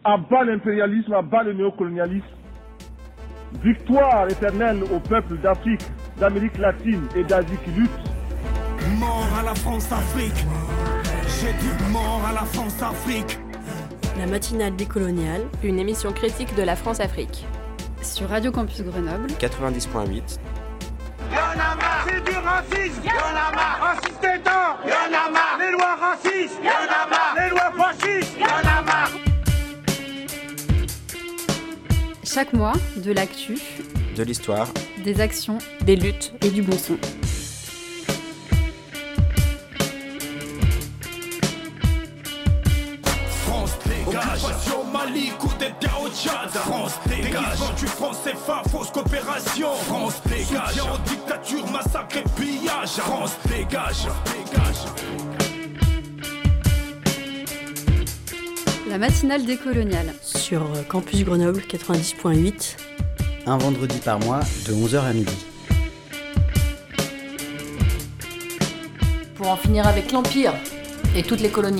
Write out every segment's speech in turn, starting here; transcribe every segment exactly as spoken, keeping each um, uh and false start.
À bas l'impérialisme, à bas le néocolonialisme. Victoire éternelle au peuple d'Afrique, d'Amérique latine et d'Asie qui luttent. Mort à la France-Afrique. J'ai dit mort à la France-Afrique. La matinale décoloniale, une émission critique de la France-Afrique. Sur Radio Campus Grenoble quatre-vingt-dix point huit. Y'en a marre, c'est du racisme. Y'en a marre, raciste étant. Y'en a marre, les lois racistes. Y'en a marre, les lois fascistes. Y'en a marre. Chaque mois, de l'actu, de l'histoire, des actions, des luttes et du bon son. France dégage. Occupation Mali, coup d'État au Tchad. France dégage. Du franc C F A, fausse coopération. France dégage. Soutien aux dictatures, massacre et pillage. France dégage. La matinale décoloniale. Sur Campus Grenoble quatre-vingt-dix point huit. Un vendredi par mois, de onze heures à midi. Pour en finir avec l'Empire et toutes les colonies.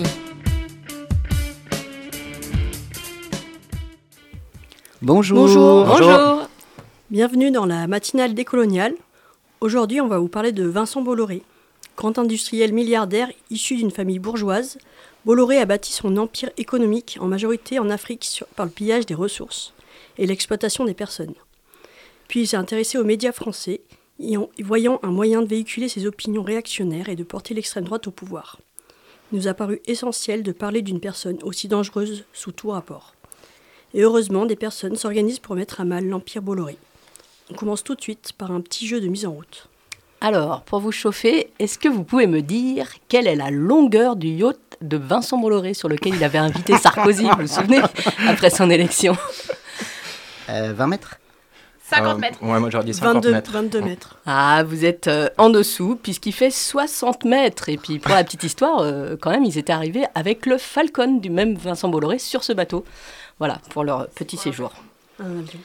Bonjour. Bonjour. Bonjour. Bienvenue dans la matinale décoloniale. Aujourd'hui, on va vous parler de Vincent Bolloré. Grand industriel milliardaire issu d'une famille bourgeoise, Bolloré a bâti son empire économique en majorité en Afrique sur, par le pillage des ressources et l'exploitation des personnes. Puis il s'est intéressé aux médias français, y en, voyant un moyen de véhiculer ses opinions réactionnaires et de porter l'extrême droite au pouvoir. Il nous a paru essentiel de parler d'une personne aussi dangereuse sous tout rapport. Et heureusement, des personnes s'organisent pour mettre à mal l'empire Bolloré. On commence tout de suite par un petit jeu de mise en route. Alors, pour vous chauffer, est-ce que vous pouvez me dire quelle est la longueur du yacht de Vincent Bolloré sur lequel il avait invité Sarkozy, vous vous souvenez, après son élection? euh, vingt mètres cinquante mètres. Ouais, moi j'aurais dit cinquante vingt-deux, mètres. vingt-deux mètres. Ah, vous êtes euh, en dessous, puisqu'il fait soixante mètres. Et puis, pour la petite histoire, euh, quand même, ils étaient arrivés avec le Falcon du même Vincent Bolloré sur ce bateau. Voilà, pour leur petit séjour. Un avion.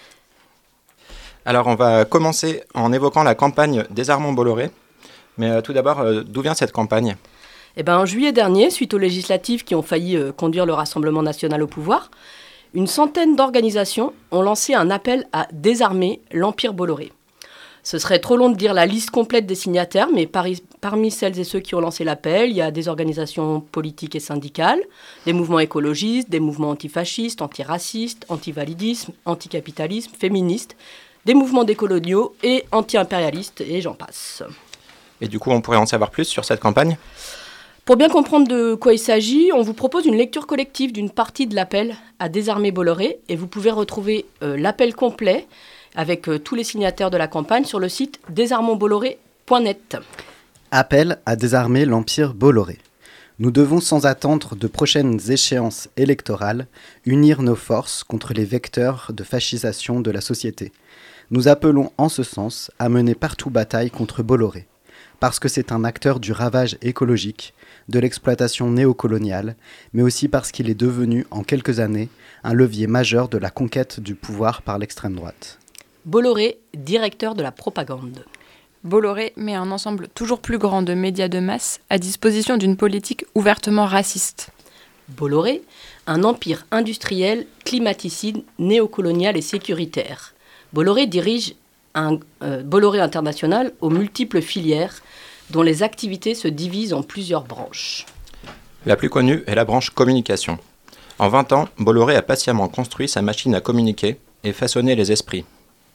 Alors on va commencer en évoquant la campagne Désarmons Bolloré. Mais euh, tout d'abord, euh, d'où vient cette campagne ? Eh ben, en juillet dernier, suite aux législatives qui ont failli euh, conduire le Rassemblement national au pouvoir, une centaine d'organisations ont lancé un appel à désarmer l'Empire Bolloré. Ce serait trop long de dire la liste complète des signataires, mais pari- parmi celles et ceux qui ont lancé l'appel, il y a des organisations politiques et syndicales, des mouvements écologistes, des mouvements antifascistes, antiracistes, antivalidisme, anticapitalisme, féministes, des mouvements décoloniaux et anti-impérialistes, et j'en passe. Et du coup, on pourrait en savoir plus sur cette campagne ? Pour bien comprendre de quoi il s'agit, on vous propose une lecture collective d'une partie de l'appel à désarmer Bolloré, et vous pouvez retrouver euh, l'appel complet avec euh, tous les signataires de la campagne sur le site désarmons bolloré point net. Appel à désarmer l'empire Bolloré. Nous devons, sans attendre de prochaines échéances électorales, unir nos forces contre les vecteurs de fascisation de la société. Nous appelons en ce sens à mener partout bataille contre Bolloré, parce que c'est un acteur du ravage écologique, de l'exploitation néocoloniale, mais aussi parce qu'il est devenu, en quelques années, un levier majeur de la conquête du pouvoir par l'extrême droite. Bolloré, directeur de la propagande. Bolloré met un ensemble toujours plus grand de médias de masse à disposition d'une politique ouvertement raciste. Bolloré, un empire industriel, climaticide, néocolonial et sécuritaire. Bolloré dirige un euh, Bolloré International aux multiples filières dont les activités se divisent en plusieurs branches. La plus connue est la branche communication. En vingt ans, Bolloré a patiemment construit sa machine à communiquer et façonné les esprits.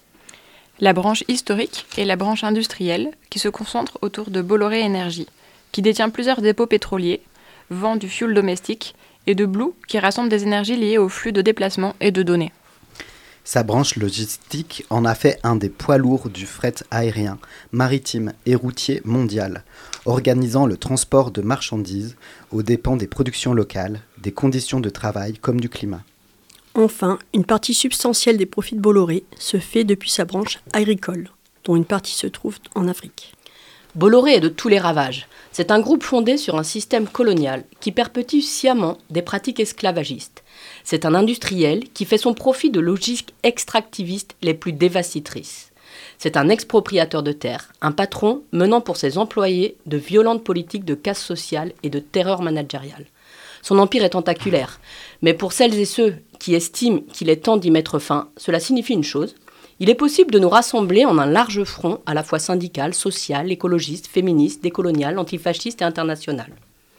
La branche historique est la branche industrielle qui se concentre autour de Bolloré Énergie, qui détient plusieurs dépôts pétroliers, vend du fioul domestique, et de Blue, qui rassemble des énergies liées au flux de déplacement et de données. Sa branche logistique en a fait un des poids lourds du fret aérien, maritime et routier mondial, organisant le transport de marchandises aux dépens des productions locales, des conditions de travail comme du climat. Enfin, une partie substantielle des profits de Bolloré se fait depuis sa branche agricole, dont une partie se trouve en Afrique. Bolloré est de tous les ravages. C'est un groupe fondé sur un système colonial qui perpétue sciemment des pratiques esclavagistes. C'est un industriel qui fait son profit de logiques extractivistes les plus dévastatrices. C'est un expropriateur de terres, un patron menant pour ses employés de violentes politiques de casse sociale et de terreur managériale. Son empire est tentaculaire. Mais pour celles et ceux qui estiment qu'il est temps d'y mettre fin, cela signifie une chose. Il est possible de nous rassembler en un large front, à la fois syndical, social, écologiste, féministe, décolonial, antifasciste et international.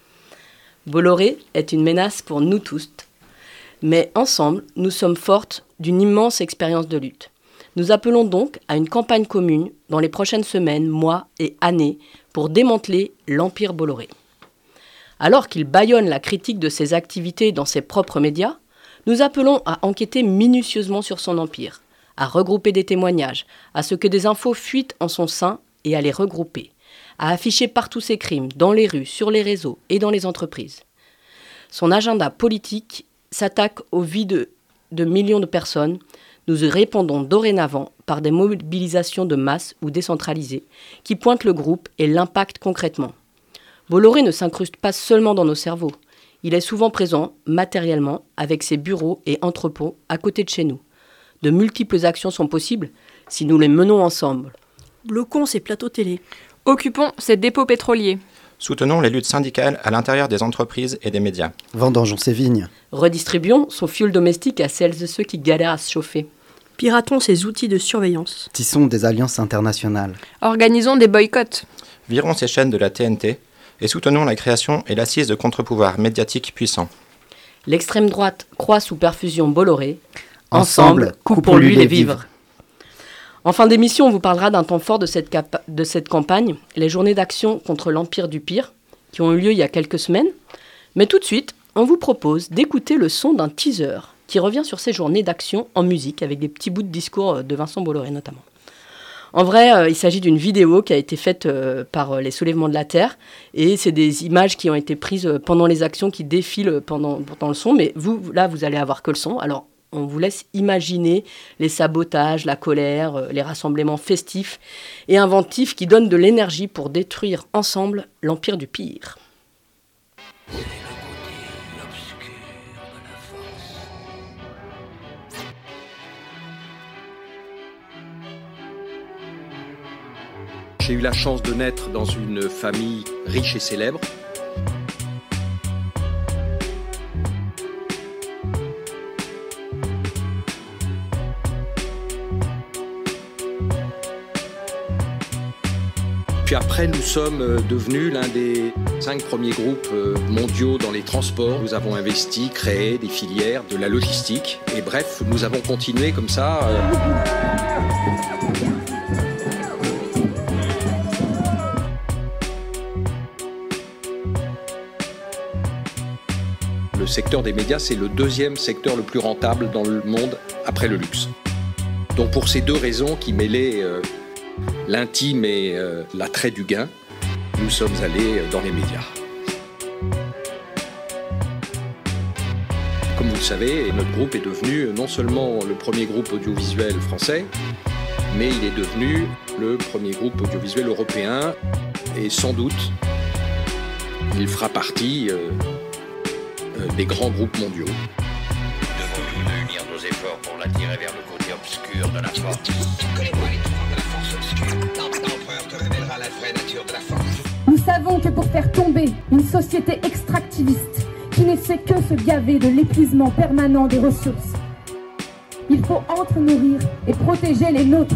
Bolloré est une menace pour nous tous. Mais ensemble, nous sommes fortes d'une immense expérience de lutte. Nous appelons donc à une campagne commune dans les prochaines semaines, mois et années pour démanteler l'empire Bolloré. Alors qu'il bâillonne la critique de ses activités dans ses propres médias, nous appelons à enquêter minutieusement sur son empire, à regrouper des témoignages, à ce que des infos fuitent en son sein et à les regrouper, à afficher partout ses crimes, dans les rues, sur les réseaux et dans les entreprises. Son agenda politique s'attaque aux vies de, de millions de personnes. Nous y répondons dorénavant par des mobilisations de masse ou décentralisées qui pointent le groupe et l'impact concrètement. Bolloré ne s'incruste pas seulement dans nos cerveaux. Il est souvent présent, matériellement, avec ses bureaux et entrepôts à côté de chez nous. De multiples actions sont possibles si nous les menons ensemble. Bloquons ces plateaux télé. Occupons ces dépôts pétroliers. Soutenons les luttes syndicales à l'intérieur des entreprises et des médias. Vendangeons ses vignes. Redistribuons son fioul domestique à celles et ceux qui galèrent à se chauffer. Piratons ces outils de surveillance. Tissons des alliances internationales. Organisons des boycotts. Virons ces chaînes de la T N T et soutenons la création et l'assise de contre-pouvoirs médiatiques puissants. L'extrême droite croît sous perfusion Bolloré. Ensemble, Ensemble coupons-lui les vivres. En fin d'émission, on vous parlera d'un temps fort de cette, capa- de cette campagne, les journées d'action contre l'Empire du Pire, qui ont eu lieu il y a quelques semaines. Mais tout de suite, on vous propose d'écouter le son d'un teaser qui revient sur ces journées d'action en musique, avec des petits bouts de discours de Vincent Bolloré notamment. En vrai, euh, il s'agit d'une vidéo qui a été faite euh, par euh, les Soulèvements de la Terre, et c'est des images qui ont été prises euh, pendant les actions qui défilent pendant, pendant le son, mais vous, là, vous allez avoir que le son. Alors, on vous laisse imaginer les sabotages, la colère, les rassemblements festifs et inventifs qui donnent de l'énergie pour détruire ensemble l'Empire du Pire. J'ai eu la chance de naître dans une famille riche et célèbre. Puis après, nous sommes devenus l'un des cinq premiers groupes mondiaux dans les transports. Nous avons investi, créé des filières, de la logistique. Et bref, nous avons continué comme ça. Euh... Le secteur des médias, c'est le deuxième secteur le plus rentable dans le monde après le luxe. Donc pour ces deux raisons qui mêlaient euh, l'intime et euh, l'attrait du gain, nous sommes allés dans les médias. Comme vous le savez, notre groupe est devenu non seulement le premier groupe audiovisuel français, mais il est devenu le premier groupe audiovisuel européen et sans doute, il fera partie euh, des grands groupes mondiaux. Nous devons tous deux unir nos efforts pour l'attirer vers le côté obscur de la force. Nous savons que pour faire tomber une société extractiviste qui ne fait que se gaver de l'épuisement permanent des ressources, il faut entre-nourrir et protéger les nôtres.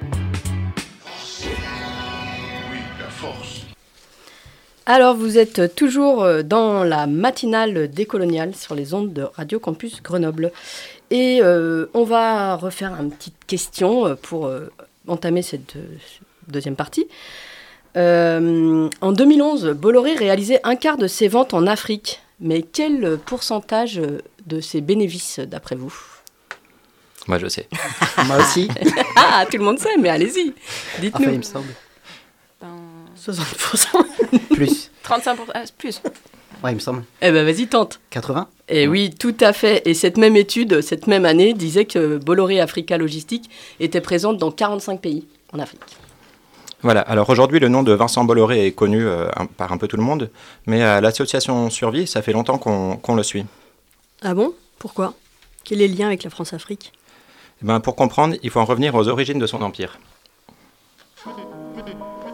Oui, la force. Alors, vous êtes toujours dans la matinale décoloniale sur les ondes de Radio Campus Grenoble. Et euh, on va refaire une petite question pour euh, entamer cette euh, deuxième partie. Euh, en deux mille onze, Bolloré réalisait un quart de ses ventes en Afrique. Mais quel pourcentage de ses bénéfices, d'après vous ? Moi, je sais. Moi aussi. Ah, tout le monde sait, mais allez-y. Dites-nous. Enfin, il me semble. soixante pour cent. Plus. trente-cinq pour cent. Ah, plus. Ouais, il me semble. Eh ben, vas-y, tente. quatre-vingts ? Et oui, tout à fait. Et cette même étude, cette même année, disait que Bolloré Africa Logistique était présente dans quarante-cinq pays en Afrique. Voilà, alors aujourd'hui le nom de Vincent Bolloré est connu euh, un, par un peu tout le monde, mais à l'association Survie, ça fait longtemps qu'on, qu'on le suit. Ah bon ? Pourquoi ? Quel est le lien avec la France-Afrique ? Eh ben, pour comprendre, il faut en revenir aux origines de son empire.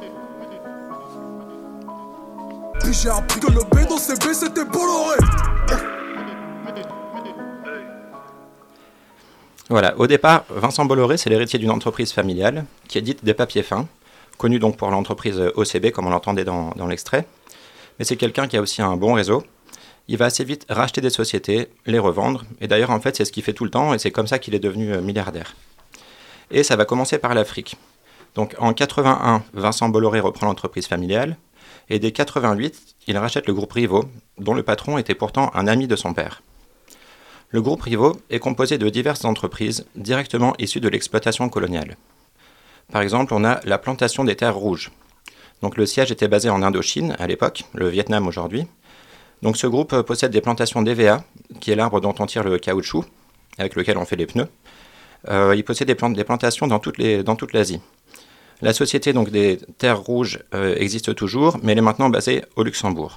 Puis j'ai appris que le B dans C B c'était Bolloré. Voilà, au départ, Vincent Bolloré, c'est l'héritier d'une entreprise familiale qui édite des papiers fins, connue donc pour l'entreprise O C B, comme on l'entendait dans, dans l'extrait. Mais c'est quelqu'un qui a aussi un bon réseau. Il va assez vite racheter des sociétés, les revendre. Et d'ailleurs, en fait, c'est ce qu'il fait tout le temps et c'est comme ça qu'il est devenu milliardaire. Et ça va commencer par l'Afrique. Donc en quatre-vingt-un, Vincent Bolloré reprend l'entreprise familiale. Et dès quatre-vingt-huit, il rachète le groupe Rivaud, dont le patron était pourtant un ami de son père. Le groupe Rivaud est composé de diverses entreprises directement issues de l'exploitation coloniale. Par exemple, on a la plantation des terres rouges. Donc le siège était basé en Indochine à l'époque, le Vietnam aujourd'hui. Donc ce groupe possède des plantations d'E V A, qui est l'arbre dont on tire le caoutchouc, avec lequel on fait les pneus. Euh, il possède des, plant- des plantations dans, toutes les, dans toute l'Asie. La société donc, des terres rouges euh, existe toujours, mais elle est maintenant basée au Luxembourg.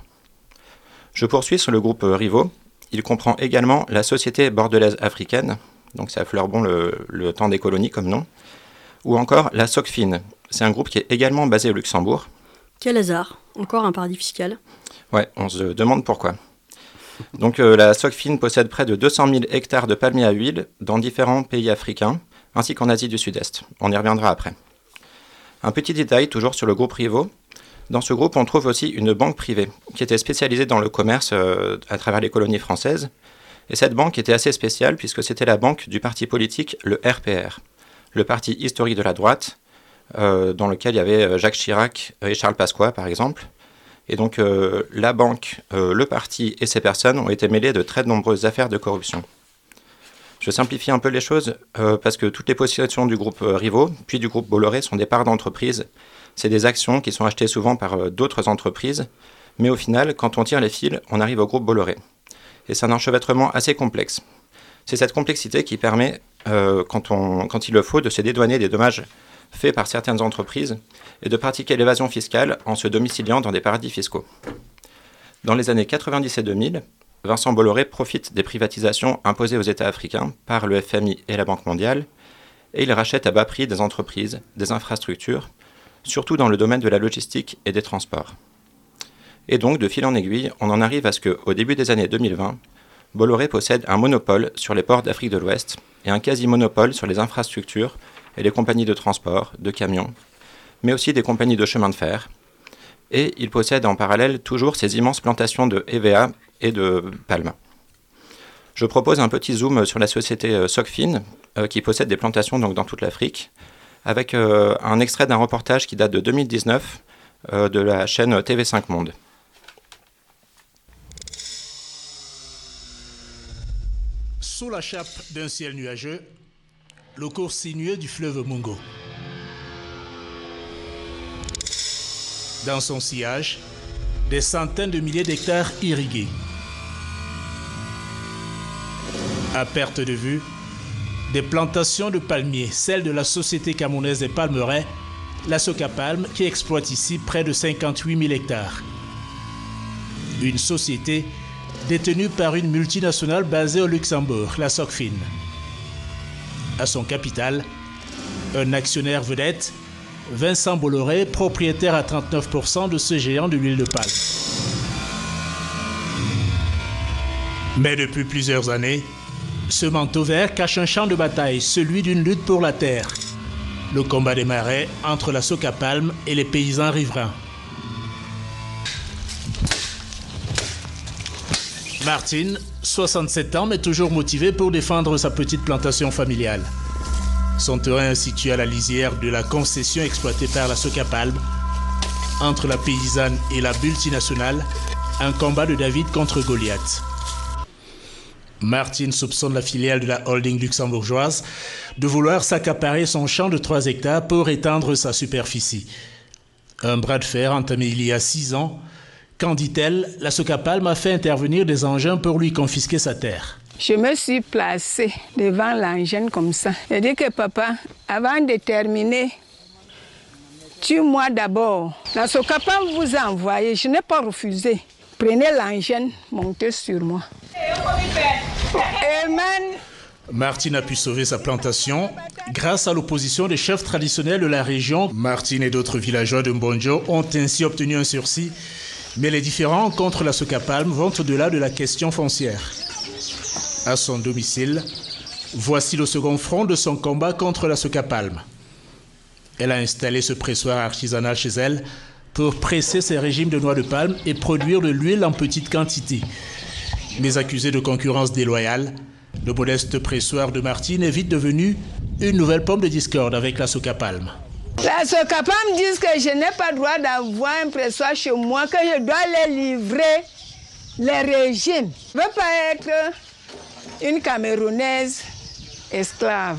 Je poursuis sur le groupe Rivaud. Il comprend également la Société bordelaise africaine, donc ça fleure bon le, le temps des colonies comme nom, ou encore la Socfin. C'est un groupe qui est également basé au Luxembourg. Quel hasard, encore un paradis fiscal. Ouais, on se demande pourquoi. Donc euh, la Socfin possède près de deux cent mille hectares de palmiers à huile dans différents pays africains, ainsi qu'en Asie du Sud-Est. On y reviendra après. Un petit détail, toujours sur le groupe Rivaud. Dans ce groupe, on trouve aussi une banque privée qui était spécialisée dans le commerce euh, à travers les colonies françaises. Et cette banque était assez spéciale puisque c'était la banque du parti politique, le R P R, le parti historique de la droite, euh, dans lequel il y avait Jacques Chirac et Charles Pasqua, par exemple. Et donc euh, la banque, euh, le parti et ces personnes ont été mêlés de très nombreuses affaires de corruption. Je simplifie un peu les choses euh, parce que toutes les possessions du groupe euh, Rivaud, puis du groupe Bolloré, sont des parts d'entreprise. C'est des actions qui sont achetées souvent par euh, d'autres entreprises, mais au final, quand on tire les fils, on arrive au groupe Bolloré. Et c'est un enchevêtrement assez complexe. C'est cette complexité qui permet, euh, quand, on, quand il le faut, de se dédouaner des dommages faits par certaines entreprises et de pratiquer l'évasion fiscale en se domiciliant dans des paradis fiscaux. Dans les années quatre-vingt-dix et deux mille, Vincent Bolloré profite des privatisations imposées aux États africains par le F M I et la Banque mondiale, et il rachète à bas prix des entreprises, des infrastructures, surtout dans le domaine de la logistique et des transports. Et donc, de fil en aiguille, on en arrive à ce qu'au début des années deux mille vingt, Bolloré possède un monopole sur les ports d'Afrique de l'Ouest et un quasi-monopole sur les infrastructures et les compagnies de transport, de camions, mais aussi des compagnies de chemin de fer. Et il possède en parallèle toujours ces immenses plantations de E V A et de palmes. Je propose un petit zoom sur la société Socfin, euh, qui possède des plantations donc, dans toute l'Afrique, avec euh, un extrait d'un reportage qui date de deux mille dix-neuf euh, de la chaîne T V cinq Monde. Sous la chape d'un ciel nuageux, le cours sinueux du fleuve Mungo. Dans son sillage, des centaines de milliers d'hectares irrigués. À perte de vue, des plantations de palmiers, celles de la société camerounaise des palmeraies, la Socapalm, qui exploite ici près de cinquante-huit mille hectares. Une société détenue par une multinationale basée au Luxembourg, la Socfin. À son capital, un actionnaire vedette, Vincent Bolloré, propriétaire à trente-neuf pour cent de ce géant de l'huile de palme. Mais depuis plusieurs années, ce manteau vert cache un champ de bataille, celui d'une lutte pour la terre. Le combat des marais entre la Socapalm et les paysans riverains. Martine, soixante-sept ans, mais toujours motivé pour défendre sa petite plantation familiale. Son terrain est situé à la lisière de la concession exploitée par la Socapalm. Entre la paysanne et la multinationale, un combat de David contre Goliath. Martine soupçonne la filiale de la holding luxembourgeoise de vouloir s'accaparer son champ de trois hectares pour étendre sa superficie. Un bras de fer entamé il y a six ans, quand, dit-elle, la Socapalm a fait intervenir des engins pour lui confisquer sa terre. Je me suis placée devant l'engin comme ça. J'ai dit que papa, avant de terminer, tue-moi d'abord. La Socapalm vous a envoyé, je n'ai pas refusé. Prenez l'engin, montez sur moi. Amen. Martine a pu sauver sa plantation grâce à l'opposition des chefs traditionnels de la région. Martine et d'autres villageois de Mbonjo ont ainsi obtenu un sursis. Mais les différends contre la Socapalm vont au-delà de la question foncière. À son domicile, Voici le second front de son combat contre la soca palme. Elle a installé ce pressoir artisanal chez elle pour presser ses régimes de noix de palme et produire de l'huile en petite quantité. Mais accusé de concurrence déloyale, le modeste pressoir de Martine est vite devenu une nouvelle pomme de discorde avec la soca palme. La soca palme dit que je n'ai pas le droit d'avoir un pressoir chez moi, que je dois les livrer les régimes. Je ne veux pas être une Camerounaise esclave.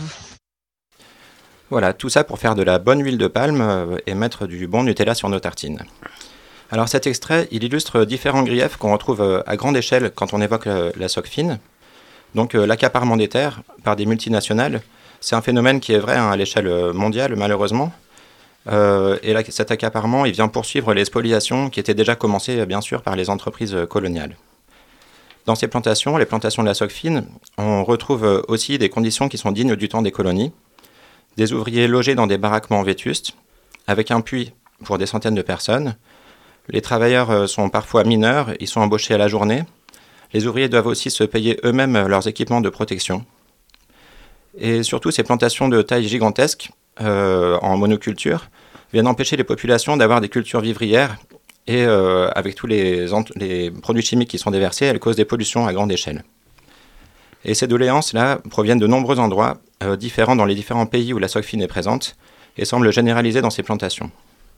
Voilà, tout ça pour faire de la bonne huile de palme et mettre du bon Nutella sur nos tartines. Alors cet extrait, il illustre différents griefs qu'on retrouve à grande échelle quand on évoque la soc fine. Donc l'accaparement des terres par des multinationales, c'est un phénomène qui est vrai hein, à l'échelle mondiale malheureusement. Euh, et là, cet accaparement, il vient poursuivre les spoliations qui étaient déjà commencées bien sûr par les entreprises coloniales. Dans ces plantations, les plantations de la soc fine, on retrouve aussi des conditions qui sont dignes du temps des colonies. Des ouvriers logés dans des baraquements vétustes, avec un puits pour des centaines de personnes. Les travailleurs sont parfois mineurs, ils sont embauchés à la journée. Les ouvriers doivent aussi se payer eux-mêmes leurs équipements de protection. Et surtout, ces plantations de taille gigantesque, euh, en monoculture, viennent empêcher les populations d'avoir des cultures vivrières et euh, avec tous les, les produits chimiques qui sont déversés, elles causent des pollutions à grande échelle. Et ces doléances-là proviennent de nombreux endroits euh, différents dans les différents pays où la soc fine est présente et semblent généralisées dans ces plantations.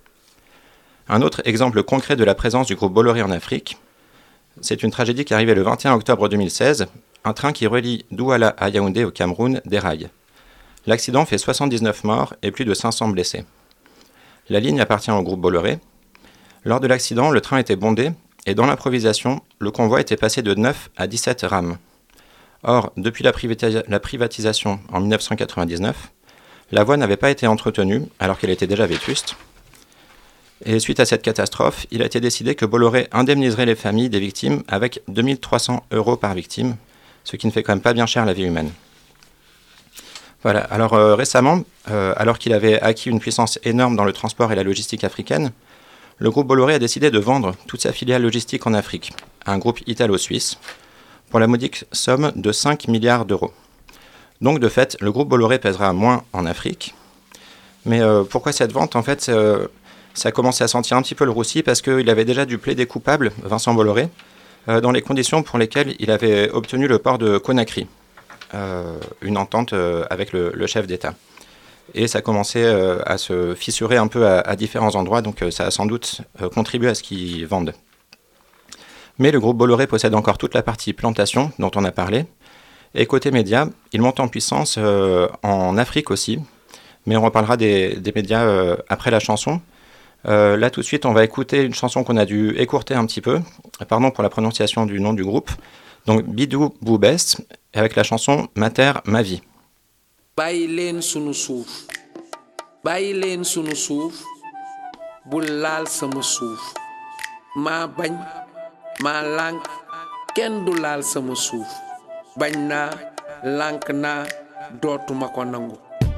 Un autre exemple concret de la présence du groupe Bolloré en Afrique, c'est une tragédie qui est arrivée le vingt et un octobre deux mille seize. Un train qui relie Douala à Yaoundé au Cameroun déraille. L'accident fait soixante-dix-neuf morts et plus de cinq cents blessés. La ligne appartient au groupe Bolloré. Lors de l'accident, le train était bondé et dans l'improvisation, le convoi était passé de neuf à dix-sept rames. Or, depuis la, privati- la privatisation en dix-neuf cent quatre-vingt-dix-neuf, la voie n'avait pas été entretenue alors qu'elle était déjà vétuste. Et suite à cette catastrophe, il a été décidé que Bolloré indemniserait les familles des victimes avec deux mille trois cents euros par victime, ce qui ne fait quand même pas bien cher la vie humaine. Voilà, alors euh, récemment, euh, alors qu'il avait acquis une puissance énorme dans le transport et la logistique africaine, le groupe Bolloré a décidé de vendre toute sa filiale logistique en Afrique à un groupe italo-suisse pour la modique somme de cinq milliards d'euros. Donc de fait, le groupe Bolloré pèsera moins en Afrique. Mais euh, pourquoi cette vente ? En fait, euh, ça a commencé à sentir un petit peu le roussi parce qu'il avait déjà dû plaider coupable, Vincent Bolloré, euh, dans les conditions pour lesquelles il avait obtenu le port de Conakry, euh, une entente euh, avec le, le chef d'État. Et ça commençait euh, à se fissurer un peu à, à différents endroits, donc euh, ça a sans doute euh, contribué à ce qu'ils vendent. Mais le groupe Bolloré possède encore toute la partie plantation dont on a parlé. Et côté médias, il monte en puissance euh, en Afrique aussi. Mais on reparlera des, des médias euh, après la chanson. Euh, là tout de suite, on va écouter une chanson qu'on a dû écourter un petit peu. Pardon pour la prononciation du nom du groupe. Donc Bidou Boubès, avec la chanson Ma terre, ma vie. Bàyyi leen sunu suuf bàyyi leen sunu suuf bul laal sama suuf maa bañ maa lànk kenn du laal sama suuf bañ naa lànk naa dootuma ko nangu.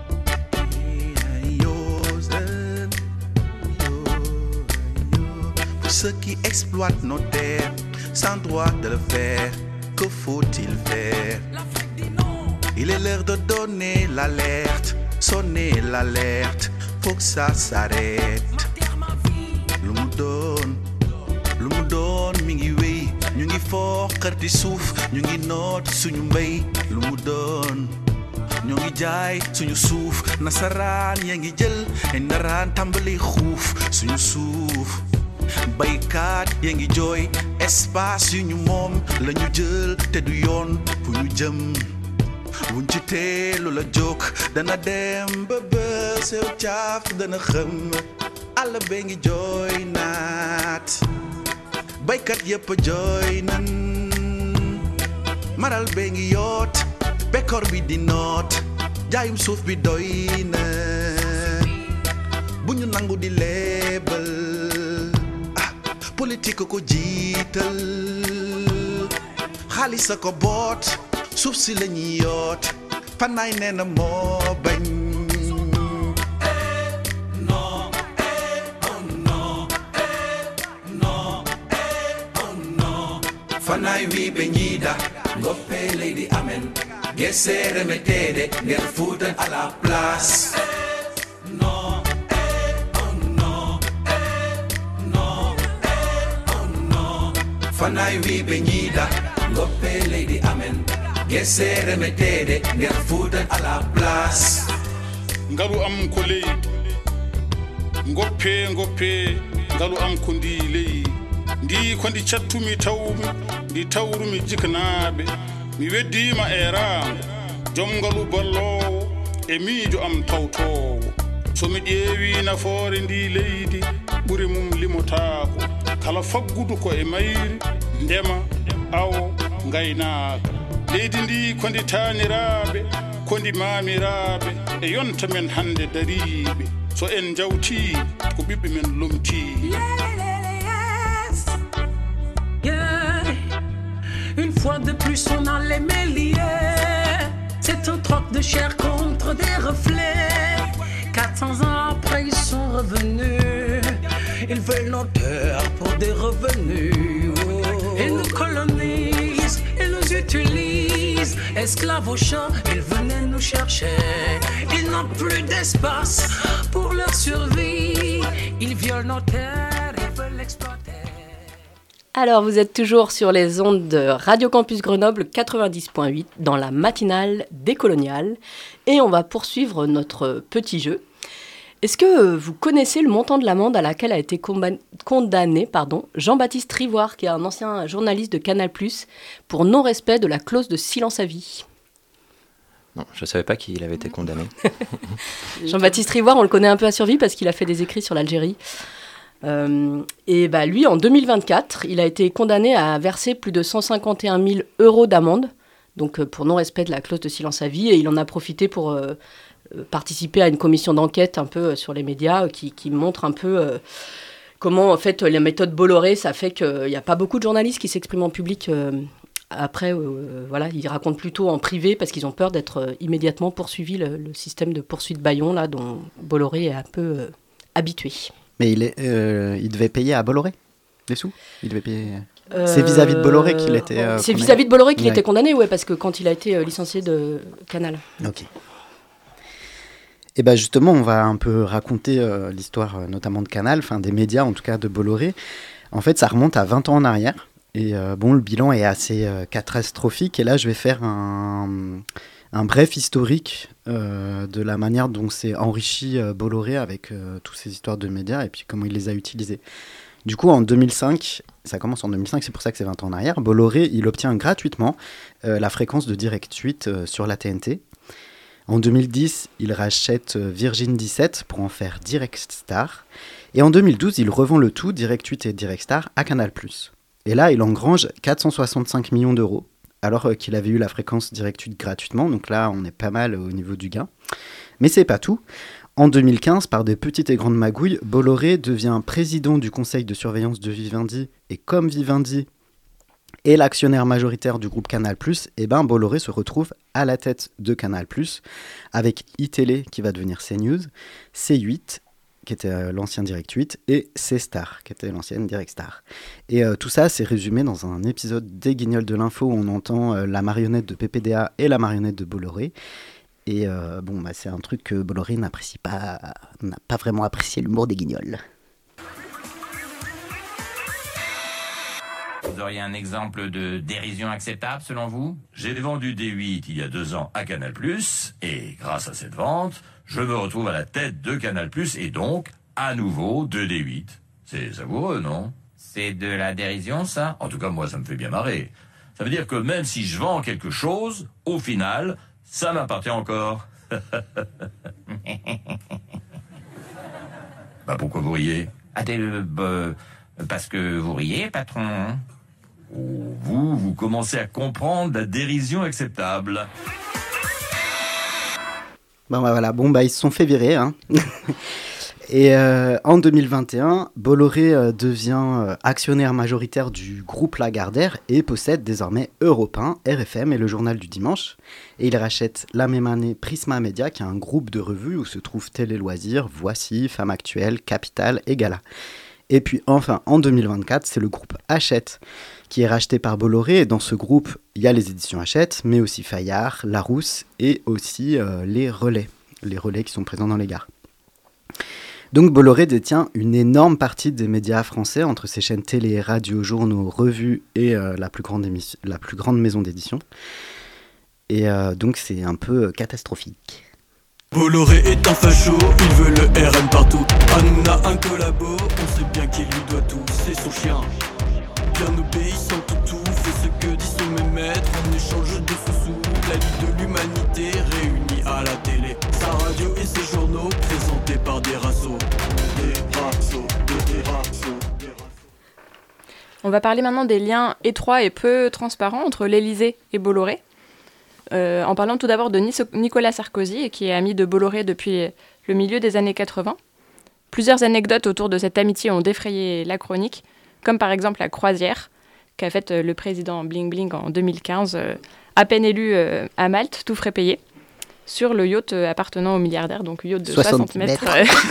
Pour ceux qui exploitent nos terres sans droit de le faire, que faut-il faire? Il est l'heure de donner l'alerte, sonner l'alerte, faut que ça s'arrête. Lu mu doon, lu mu doon mi ngi wéy, ñu ngi foqar di suuf, ñu ngi noot suñu mbéy. Lu mu doon, ñu ngi jaay suñu suuf, nasaraan yaa ngi jël, ay naraan tàmbali xuuf suñu suuf. Baykat yaa ngi jooy, espace yu ñu moom la ñu jël te du yoon fu ñu jëm. Wuñ ci teelu la jóg dana dem ba ba sew caaf dana xëm àll bee ngi jooy naat baykat yépp jooy nan maral bee ngi yoot bekkoor bi di noot jaayum suuf bi doy na bu ñu nangu di leebal ah politique ko jiital xaalis a ko boot suuf si la ñuy yoot fanaay nee na moo bañ. non eh oh non eh non eh oh non fanaay wi be ñiida ngoppe lady amen Essere mettete nel food alla place. No, eh, oh no, eh, no, eh, oh no. Fanai vi begnida, ngoppe lady amen. Essere mettete nel food alla place. Ngalu am ko leydi ngoppe ngoppe ngalu am ko ndi leydi ndi ko ndi cattumi tawmi ndi tawrumi jiknaaɓe mi weddima e raango joom ngalu ballowo e miijo am tawtowo so mi ƴeewi nafoore ndi leydi ɓuri mum limotaako kala faggudu ko e mayri ndema awo ngaynaaka leydi ndi ko ndi taaniraaɓe ko ndi maamiraaɓe e yonta men hande dariiɓe so en jawti ko ɓiɓɓe men lomti. Yeah. Une fois de plus on a les méliers. C'est un troc de chair contre des reflets. quatre cents ans après ils sont revenus. Ils veulent nos terres pour des revenus. Oh. Ils nous colonisent, ils nous utilisent. Esclaves au champ, ils venaient nous chercher. Ils n'ont plus d'espace pour leur survie. Ils violent nos terres et veulent l'exploiter. Alors, vous êtes toujours sur les ondes de Radio Campus Grenoble quatre-vingt-dix point huit dans la matinale décoloniale. Et on va poursuivre notre petit jeu. Est-ce que vous connaissez le montant de l'amende à laquelle a été comba- condamné pardon, Jean-Baptiste Rivoire, qui est un ancien journaliste de Canal plus, pour non-respect de la clause de silence à vie? Non, je ne savais pas qu'il avait été condamné. Jean-Baptiste Rivoire, on le connaît un peu à survie parce qu'il a fait des écrits sur l'Algérie. Euh, et bah, lui, en deux mille vingt-quatre, il a été condamné à verser plus de cent cinquante et un mille euros d'amende, donc euh, pour non-respect de la clause de silence à vie, et il en a profité pour euh, participer à une commission d'enquête un peu sur les médias qui, qui montre un peu euh, comment en fait la méthode Bolloré, ça fait qu'il n'y a pas beaucoup de journalistes qui s'expriment en public. Euh, après, euh, voilà, ils racontent plutôt en privé parce qu'ils ont peur d'être euh, immédiatement poursuivis, le, le système de poursuite bâillon là, dont Bolloré est un peu euh, habitué. Mais il, est, euh, il devait payer à Bolloré des sous. Il devait payer. Euh, c'est vis-à-vis de Bolloré qu'il était. Euh, c'est vis-à-vis de Bolloré qu'il ouais. était condamné, ouais, parce que quand il a été euh, licencié de Canal. Ok. Et bien justement, on va un peu raconter euh, l'histoire euh, notamment de Canal, enfin des médias en tout cas de Bolloré. En fait, ça remonte à vingt ans en arrière. Et euh, bon, le bilan est assez euh, catastrophique. Et là, je vais faire un, un bref historique euh, de la manière dont s'est enrichi euh, Bolloré avec euh, toutes ces histoires de médias et puis comment il les a utilisées. Du coup, en deux mille cinq, ça commence en deux mille cinq, c'est pour ça que c'est vingt ans en arrière, Bolloré, il obtient gratuitement euh, la fréquence de Direct huit euh, sur la T N T. En deux mille dix, il rachète euh, Virgin dix-sept pour en faire Direct Star. Et en deux mille douze, il revend le tout, Direct huit et Direct Star, à Canal plus. Et là, il engrange quatre cent soixante-cinq millions d'euros, alors euh, qu'il avait eu la fréquence Direct huit gratuitement. Donc là, on est pas mal au niveau du gain. Mais c'est pas tout. En deux mille quinze, par des petites et grandes magouilles, Bolloré devient président du conseil de surveillance de Vivendi. Et comme Vivendi est l'actionnaire majoritaire du groupe Canal plus, et ben Bolloré se retrouve à la tête de Canal plus, avec iTélé qui va devenir CNews, C huit qui était euh, l'ancien Direct huit, et C-Star, qui était l'ancienne Direct Star. Et euh, tout ça, c'est résumé dans un épisode des Guignols de l'info où on entend euh, la marionnette de P P D A et la marionnette de Bolloré. Et euh, bon, bah, c'est un truc que Bolloré n'apprécie pas, n'a pas vraiment apprécié l'humour des Guignols. Vous auriez un exemple de dérision acceptable selon vous? J'ai vendu D huit il y a deux ans à Canal plus, et grâce à cette vente, je me retrouve à la tête de Canal plus, et donc, à nouveau, de D huit. C'est savoureux, non? C'est de la dérision, ça? En tout cas, moi, ça me fait bien marrer. Ça veut dire que même si je vends quelque chose, au final, ça m'appartient encore. Bah pourquoi vous riez? Ah, t'es le... Bah, parce que vous riez, patron. Oh, vous, vous commencez à comprendre la dérision acceptable. Bon bah voilà, bon bah ils se sont fait virer, hein. Et euh, en deux mille vingt et un, Bolloré euh, devient euh, actionnaire majoritaire du groupe Lagardère et possède désormais Europe un, R F M et le Journal du Dimanche. Et il rachète la même année Prisma Media, qui est un groupe de revues où se trouvent Télé Loisirs, Voici, Femmes Actuelles, Capital et Gala. Et puis enfin, en deux mille vingt-quatre, c'est le groupe Hachette qui est racheté par Bolloré. Et dans ce groupe, il y a les éditions Hachette, mais aussi Fayard, Larousse et aussi euh, les relais, les relais qui sont présents dans les gares. Donc Bolloré détient une énorme partie des médias français entre ses chaînes télé, radio, journaux, revues et euh, la, plus grande émission, la plus grande maison d'édition. Et euh, donc c'est un peu catastrophique. Bolloré est un facho, il veut le R N partout. Hanouna un collabo, on sait bien qu'il lui doit tout, c'est son chien. Bien obéissant toutou, fait ce que dit son même maître en échange de sous-sous. La vie de l'humanité réunie à la télé, sa radio et ses journaux présentés par des rassos. Des rassos, des rassos. On va parler maintenant des liens étroits et peu transparents entre l'Élysée et Bolloré. Euh, en parlant tout d'abord de Nicolas Sarkozy, qui est ami de Bolloré depuis le milieu des années quatre-vingts. Plusieurs anecdotes autour de cette amitié ont défrayé la chronique, comme par exemple la croisière qu'a faite le président Bling Bling en deux mille quinze, euh, à peine élu euh, à Malte, tout frais payé, sur le yacht appartenant au milliardaire, donc yacht de soixante mètres.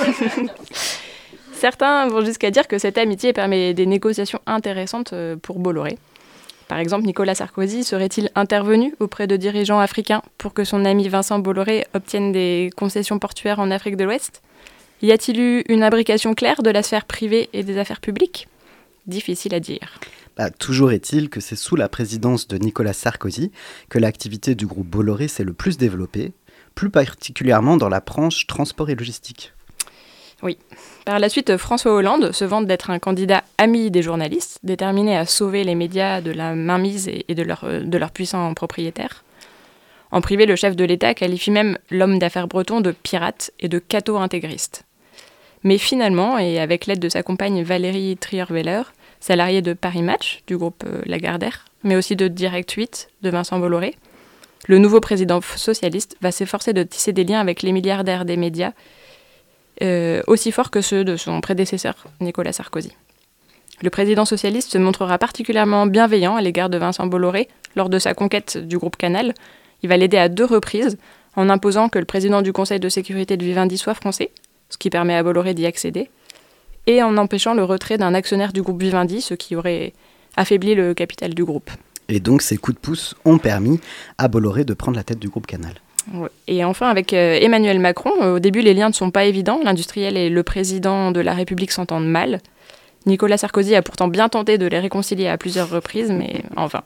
Certains vont jusqu'à dire que cette amitié permet des négociations intéressantes pour Bolloré. Par exemple, Nicolas Sarkozy serait-il intervenu auprès de dirigeants africains pour que son ami Vincent Bolloré obtienne des concessions portuaires en Afrique de l'Ouest ? Y a-t-il eu une imbrication claire de la sphère privée et des affaires publiques ? Difficile à dire. Bah, toujours est-il que c'est sous la présidence de Nicolas Sarkozy que l'activité du groupe Bolloré s'est le plus développée, plus particulièrement dans la branche transport et logistique. Oui. Par la suite, François Hollande se vante d'être un candidat ami des journalistes, déterminé à sauver les médias de la mainmise et de leurs de leur puissants propriétaires. En privé, le chef de l'État qualifie même l'homme d'affaires breton de pirate et de catho-intégriste. Mais finalement, et avec l'aide de sa compagne Valérie Trierweiler, salariée de Paris Match, du groupe Lagardère, mais aussi de Direct huit, de Vincent Bolloré, le nouveau président socialiste va s'efforcer de tisser des liens avec les milliardaires des médias, Euh, aussi forts que ceux de son prédécesseur, Nicolas Sarkozy. Le président socialiste se montrera particulièrement bienveillant à l'égard de Vincent Bolloré lors de sa conquête du groupe Canal. Il va l'aider à deux reprises en imposant que le président du Conseil de sécurité de Vivendi soit français, ce qui permet à Bolloré d'y accéder, et en empêchant le retrait d'un actionnaire du groupe Vivendi, ce qui aurait affaibli le capital du groupe. Et donc ces coups de pouce ont permis à Bolloré de prendre la tête du groupe Canal. Et enfin, avec euh, Emmanuel Macron, euh, au début, les liens ne sont pas évidents. L'industriel et le président de la République s'entendent mal. Nicolas Sarkozy a pourtant bien tenté de les réconcilier à plusieurs reprises, mais enfin.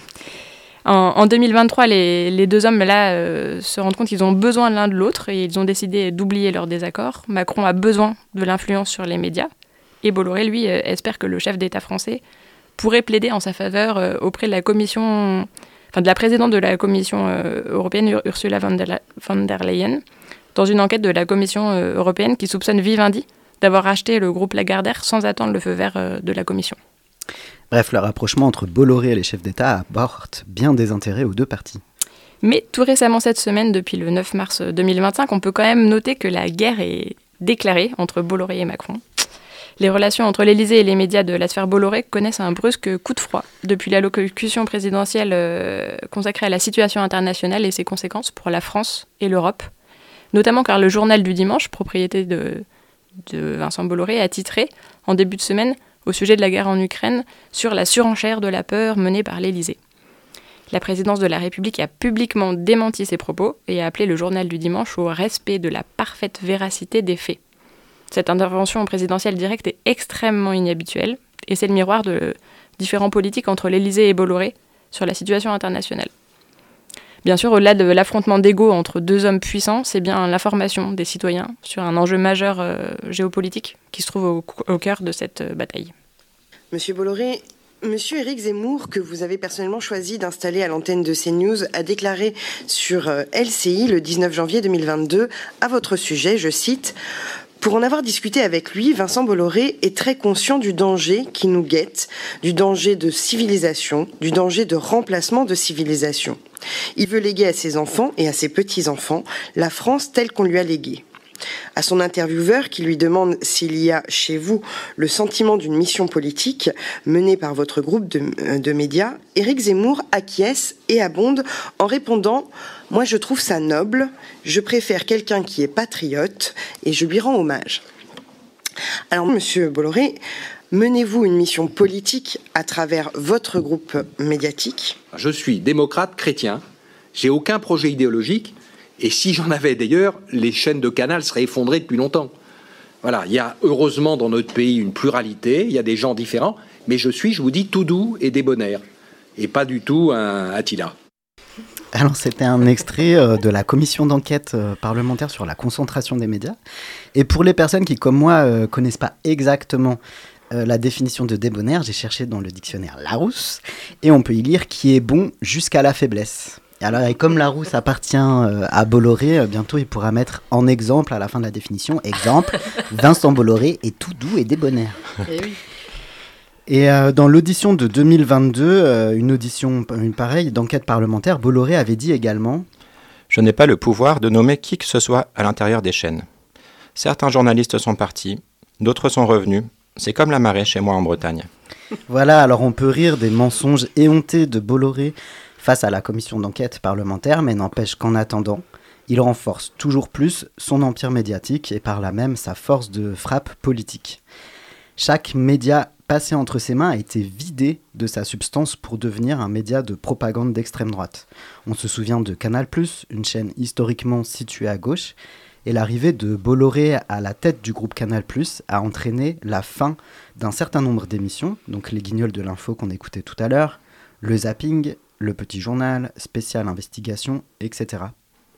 en, en deux mille vingt-trois, les, les deux hommes là euh, se rendent compte qu'ils ont besoin l'un de l'autre et ils ont décidé d'oublier leurs désaccords. Macron a besoin de l'influence sur les médias et Bolloré, lui, euh, espère que le chef d'État français pourrait plaider en sa faveur euh, auprès de la commission... Enfin, de la présidente de la Commission euh, européenne, Ursula von der, von der Leyen, dans une enquête de la Commission euh, européenne qui soupçonne Vivendi d'avoir racheté le groupe Lagardère sans attendre le feu vert euh, de la Commission. Bref, le rapprochement entre Bolloré et les chefs d'État apporte bien des intérêts aux deux parties. Mais tout récemment cette semaine, depuis le neuf mars deux mille vingt-cinq, on peut quand même noter que la guerre est déclarée entre Bolloré et Macron. Les relations entre l'Élysée et les médias de la sphère Bolloré connaissent un brusque coup de froid depuis l'allocution présidentielle euh, consacrée à la situation internationale et ses conséquences pour la France et l'Europe. Notamment car le journal du dimanche, propriété de, de Vincent Bolloré, a titré, en début de semaine, au sujet de la guerre en Ukraine, sur la surenchère de la peur menée par l'Élysée. La présidence de la République a publiquement démenti ces propos et a appelé le journal du dimanche au respect de la parfaite véracité des faits. Cette intervention présidentielle directe est extrêmement inhabituelle et c'est le miroir de différents politiques entre l'Élysée et Bolloré sur la situation internationale. Bien sûr, au-delà de l'affrontement d'ego entre deux hommes puissants, c'est bien l'information des citoyens sur un enjeu majeur euh, géopolitique qui se trouve au, au cœur de cette euh, bataille. Monsieur Bolloré, Monsieur Éric Zemmour, que vous avez personnellement choisi d'installer à l'antenne de CNews, a déclaré sur euh, L C I le dix-neuf janvier deux mille vingt-deux à votre sujet, je cite... Pour en avoir discuté avec lui, Vincent Bolloré est très conscient du danger qui nous guette, du danger de civilisation, du danger de remplacement de civilisation. Il veut léguer à ses enfants et à ses petits-enfants la France telle qu'on lui a léguée. À son intervieweur qui lui demande s'il y a chez vous le sentiment d'une mission politique menée par votre groupe de, de médias, Éric Zemmour acquiesce et abonde en répondant « Moi je trouve ça noble, je préfère quelqu'un qui est patriote et je lui rends hommage ». Alors, Monsieur Bolloré, menez-vous une mission politique à travers votre groupe médiatique ? Je suis démocrate chrétien, j'ai aucun projet idéologique, et si j'en avais d'ailleurs, les chaînes de Canal seraient effondrées depuis longtemps. Voilà, il y a heureusement dans notre pays une pluralité, il y a des gens différents, mais je suis, je vous dis, tout doux et débonnaire, et pas du tout un Attila. Alors c'était un extrait euh, de la commission d'enquête euh, parlementaire sur la concentration des médias. Et pour les personnes qui, comme moi, euh, connaissent pas exactement euh, la définition de débonnaire, j'ai cherché dans le dictionnaire Larousse, et on peut y lire qui est bon jusqu'à la faiblesse. Et alors, et comme Larousse appartient euh, à Bolloré, euh, bientôt il pourra mettre en exemple à la fin de la définition, exemple, Vincent Bolloré est tout doux et débonnaire. Et oui. Et euh, dans l'audition de deux mille vingt-deux, euh, une audition une pareille d'enquête parlementaire, Bolloré avait dit également « Je n'ai pas le pouvoir de nommer qui que ce soit à l'intérieur des chaînes. Certains journalistes sont partis, d'autres sont revenus. C'est comme la marée chez moi en Bretagne. » Voilà, alors on peut rire des mensonges éhontés de Bolloré face à la commission d'enquête parlementaire, mais n'empêche qu'en attendant, il renforce toujours plus son empire médiatique et par là même sa force de frappe politique. Chaque média passé entre ses mains a été vidé de sa substance pour devenir un média de propagande d'extrême droite. On se souvient de Canal plus, une chaîne historiquement située à gauche, et l'arrivée de Bolloré à la tête du groupe Canal plus a entraîné la fin d'un certain nombre d'émissions, donc les guignols de l'info qu'on écoutait tout à l'heure, le zapping, le petit journal, spécial investigation, et cetera.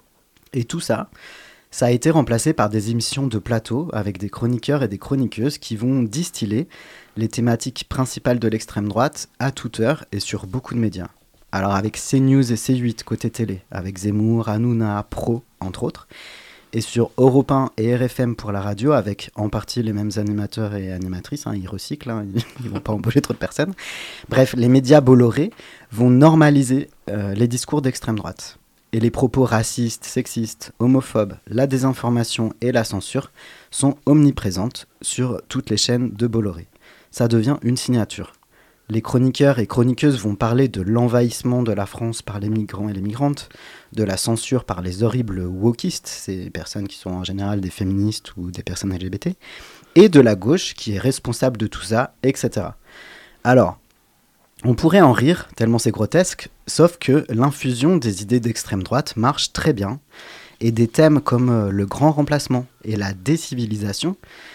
Et tout ça, ça a été remplacé par des émissions de plateau avec des chroniqueurs et des chroniqueuses qui vont distiller les thématiques principales de l'extrême droite à toute heure et sur beaucoup de médias. Alors avec CNews et C huit côté télé, avec Zemmour, Hanouna, Pro, entre autres, et sur Europe un et R F M pour la radio, avec en partie les mêmes animateurs et animatrices, hein, ils recyclent, hein, ils ne vont pas embaucher trop de personnes. Bref, les médias Bolloré vont normaliser euh, les discours d'extrême droite. Et les propos racistes, sexistes, homophobes, la désinformation et la censure sont omniprésentes sur toutes les chaînes de Bolloré. Ça devient une signature. Les chroniqueurs et chroniqueuses vont parler de l'envahissement de la France par les migrants et les migrantes, de la censure par les horribles wokistes, ces personnes qui sont en général des féministes ou des personnes L G B T, et de la gauche qui est responsable de tout ça, et cetera. Alors, on pourrait en rire, tellement c'est grotesque, sauf que l'infusion des idées d'extrême droite marche très bien, et des thèmes comme le grand remplacement et la décivilisation,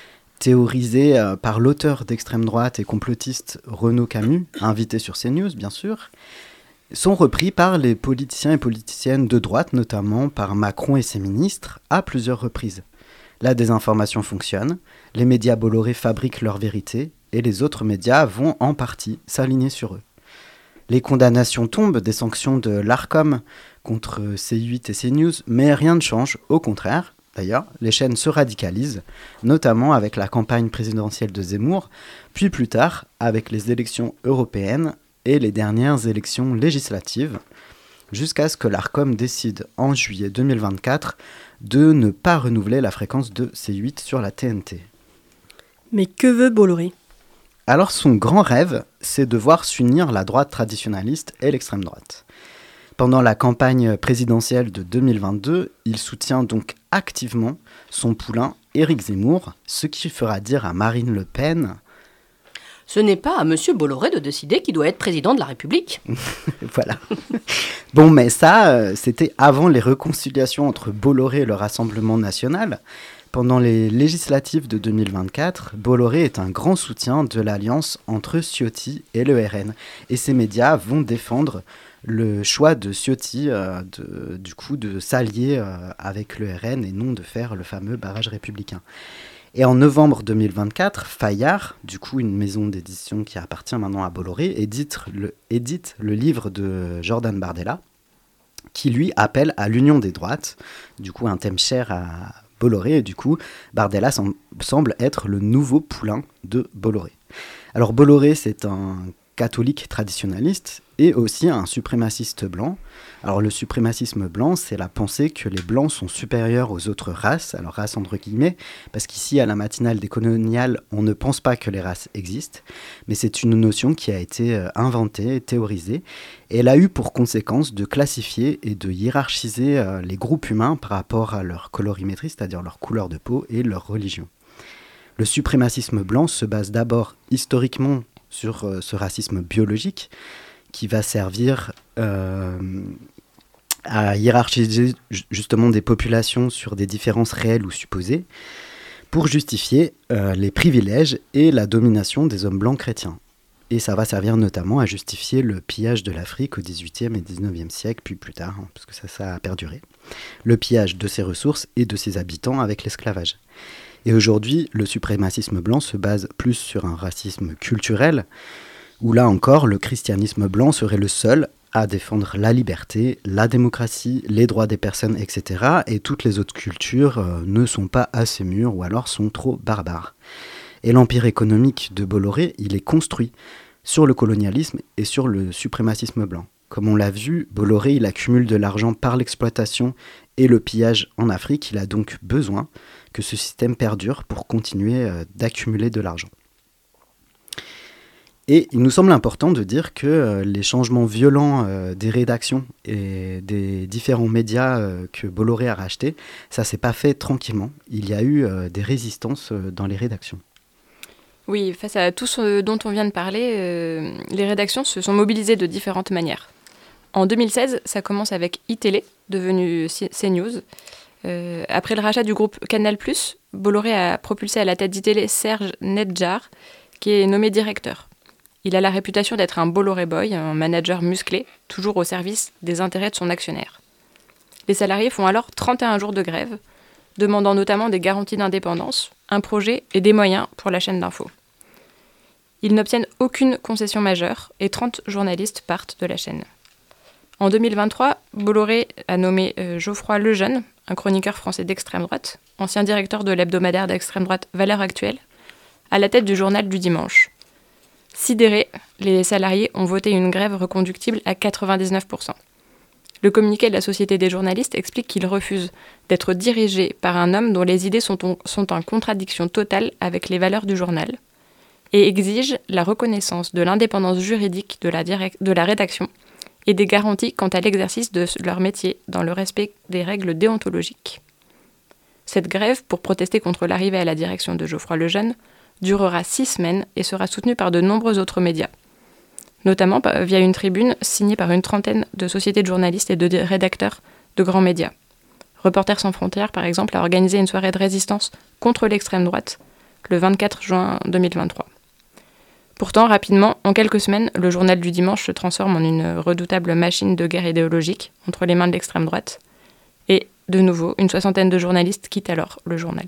théorisés euh, par l'auteur d'extrême droite et complotiste Renaud Camus, invité sur CNews bien sûr, sont repris par les politiciens et politiciennes de droite, notamment par Macron et ses ministres, à plusieurs reprises. La désinformation fonctionne, les médias Bolloré fabriquent leur vérité, et les autres médias vont en partie s'aligner sur eux. Les condamnations tombent des sanctions de l'Arcom contre C huit et CNews, mais rien ne change, au contraire. D'ailleurs, les chaînes se radicalisent, notamment avec la campagne présidentielle de Zemmour, puis plus tard avec les élections européennes et les dernières élections législatives, jusqu'à ce que l'Arcom décide en juillet deux mille vingt-quatre de ne pas renouveler la fréquence de C huit sur la T N T. Mais que veut Bolloré ? Alors son grand rêve, c'est de voir s'unir la droite traditionnaliste et l'extrême droite. Pendant la campagne présidentielle de deux mille vingt-deux, il soutient donc activement son poulain Éric Zemmour, ce qui fera dire à Marine Le Pen... Ce n'est pas à M. Bolloré de décider qui doit être président de la République. Voilà. Bon, mais ça, euh, c'était avant les réconciliations entre Bolloré et le Rassemblement national. Pendant les législatives de deux mille vingt-quatre, Bolloré est un grand soutien de l'alliance entre Ciotti et le R N. Et ces médias vont défendre le choix de Ciotti, euh, de, du coup, de s'allier euh, avec le R N et non de faire le fameux barrage républicain. Et en novembre deux mille vingt-quatre, Fayard, du coup une maison d'édition qui appartient maintenant à Bolloré, édite le, édite le livre de Jordan Bardella, qui lui appelle à l'union des droites, du coup un thème cher à Bolloré, et du coup Bardella sem- semble être le nouveau poulain de Bolloré. Alors Bolloré, c'est un catholique traditionnaliste et aussi un suprémaciste blanc. Alors le suprémacisme blanc, c'est la pensée que les blancs sont supérieurs aux autres races, alors races entre guillemets, parce qu'ici à la matinale décoloniale, on ne pense pas que les races existent, mais c'est une notion qui a été euh, inventée, théorisée, et elle a eu pour conséquence de classifier et de hiérarchiser euh, les groupes humains par rapport à leur colorimétrie, c'est-à-dire leur couleur de peau et leur religion. Le suprémacisme blanc se base d'abord historiquement sur euh, ce racisme biologique qui va servir euh, à hiérarchiser justement des populations sur des différences réelles ou supposées pour justifier euh, les privilèges et la domination des hommes blancs chrétiens. Et ça va servir notamment à justifier le pillage de l'Afrique au dix-huitième et dix-neuvième siècle, puis plus tard, hein, parce que ça, ça a perduré. Le pillage de ses ressources et de ses habitants avec l'esclavage. Et aujourd'hui, le suprémacisme blanc se base plus sur un racisme culturel, où là encore, le christianisme blanc serait le seul à défendre la liberté, la démocratie, les droits des personnes, et cetera. Et toutes les autres cultures euh, ne sont pas assez mûres ou alors sont trop barbares. Et l'empire économique de Bolloré, il est construit sur le colonialisme et sur le suprémacisme blanc. Comme on l'a vu, Bolloré, il accumule de l'argent par l'exploitation et le pillage en Afrique. Il a donc besoin que ce système perdure pour continuer euh, d'accumuler de l'argent. Et il nous semble important de dire que euh, les changements violents euh, des rédactions et des différents médias euh, que Bolloré a rachetés, ça s'est pas fait tranquillement. Il y a eu euh, des résistances euh, dans les rédactions. Oui, face à tout ce dont on vient de parler, euh, les rédactions se sont mobilisées de différentes manières. En deux mille seize, ça commence avec iTélé, devenu CNews. Euh, après le rachat du groupe Canal plus, Bolloré a propulsé à la tête d'iTélé Serge Nedjar, qui est nommé directeur. Il a la réputation d'être un Bolloré boy, un manager musclé, toujours au service des intérêts de son actionnaire. Les salariés font alors trente et un jours de grève, demandant notamment des garanties d'indépendance, un projet et des moyens pour la chaîne d'info. Ils n'obtiennent aucune concession majeure et trente journalistes partent de la chaîne. En deux mille vingt-trois, Bolloré a nommé euh, Geoffroy Lejeune, un chroniqueur français d'extrême droite, ancien directeur de l'hebdomadaire d'extrême droite Valeurs Actuelles, à la tête du journal du dimanche. Sidérés, les salariés ont voté une grève reconductible à quatre-vingt-dix-neuf pour cent. Le communiqué de la Société des journalistes explique qu'ils refusent d'être dirigés par un homme dont les idées sont en, sont en contradiction totale avec les valeurs du journal et exigent la reconnaissance de l'indépendance juridique de la, direct, de la rédaction et des garanties quant à l'exercice de leur métier dans le respect des règles déontologiques. Cette grève, pour protester contre l'arrivée à la direction de Geoffroy Lejeune, durera six semaines et sera soutenue par de nombreux autres médias, notamment via une tribune signée par une trentaine de sociétés de journalistes et de rédacteurs de grands médias. Reporters sans frontières, par exemple, a organisé une soirée de résistance contre l'extrême droite le vingt-quatre juin deux mille vingt-trois. Pourtant, rapidement, en quelques semaines, le journal du dimanche se transforme en une redoutable machine de guerre idéologique entre les mains de l'extrême droite. Et, de nouveau, une soixantaine de journalistes quittent alors le journal.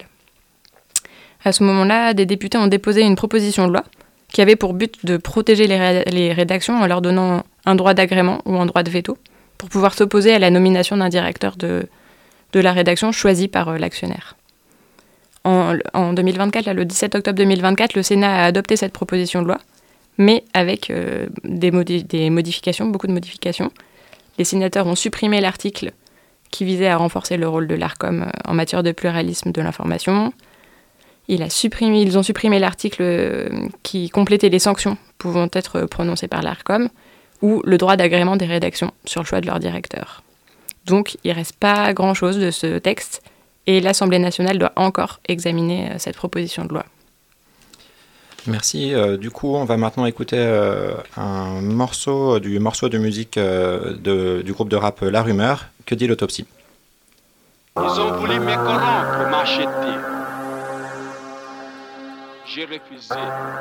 À ce moment-là, des députés ont déposé une proposition de loi qui avait pour but de protéger les, ré- les rédactions en leur donnant un droit d'agrément ou un droit de veto pour pouvoir s'opposer à la nomination d'un directeur de, de la rédaction choisi par euh, l'actionnaire. En, en deux mille vingt-quatre, là, le dix-sept octobre deux mille vingt-quatre, le Sénat a adopté cette proposition de loi, mais avec euh, des, modi- des modifications, beaucoup de modifications. Les sénateurs ont supprimé l'article qui visait à renforcer le rôle de l'Arcom en matière de pluralisme de l'information. Il a supprimé, ils ont supprimé l'article qui complétait les sanctions pouvant être prononcées par l'Arcom ou le droit d'agrément des rédactions sur le choix de leur directeur. Donc, il ne reste pas grand-chose de ce texte et l'Assemblée nationale doit encore examiner cette proposition de loi. Merci. Euh, du coup, on va maintenant écouter euh, un morceau du morceau de musique euh, de, du groupe de rap La Rumeur, Que dit l'autopsie. Ils ont voulu me corrompre, m'acheter. J'ai refusé.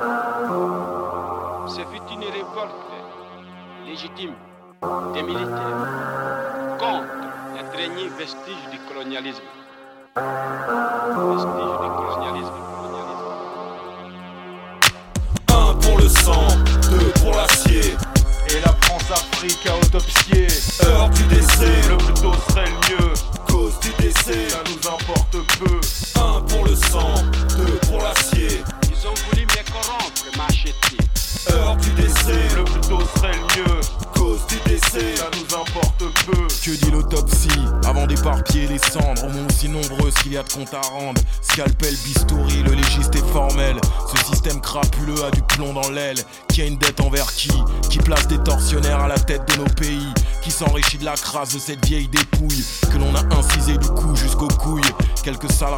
Ce fut une révolte légitime des militaires contre les derniers vestiges du colonialisme. Vestiges du colonialisme. Un pour le sang, deux pour l'acier. Et la France-Afrique à autopsier. Heure du décès, le plus tôt serait le mieux. Cause du décès, ça nous importe peu. Un pour le sang, deux pour l'acier. Ils ont voulu me corrompre, m'acheter. Heure du décès, le plus tôt serait le mieux. Cause du décès, ça nous importe peu. Que dit l'autopsie? Avant d'éparpiller les cendres, au moins aussi nombreuses qu'il y a de comptes à rendre. Scalpel, bistouri, le légiste est formel. Ce système crapuleux a du plomb dans l'aile. Qui a une dette envers qui? Qui place des tortionnaires à la tête de nos pays? Qui s'enrichit de la crasse de cette vieille dépouille que l'on a incisé du cou jusqu'aux couilles? Quelques sales races de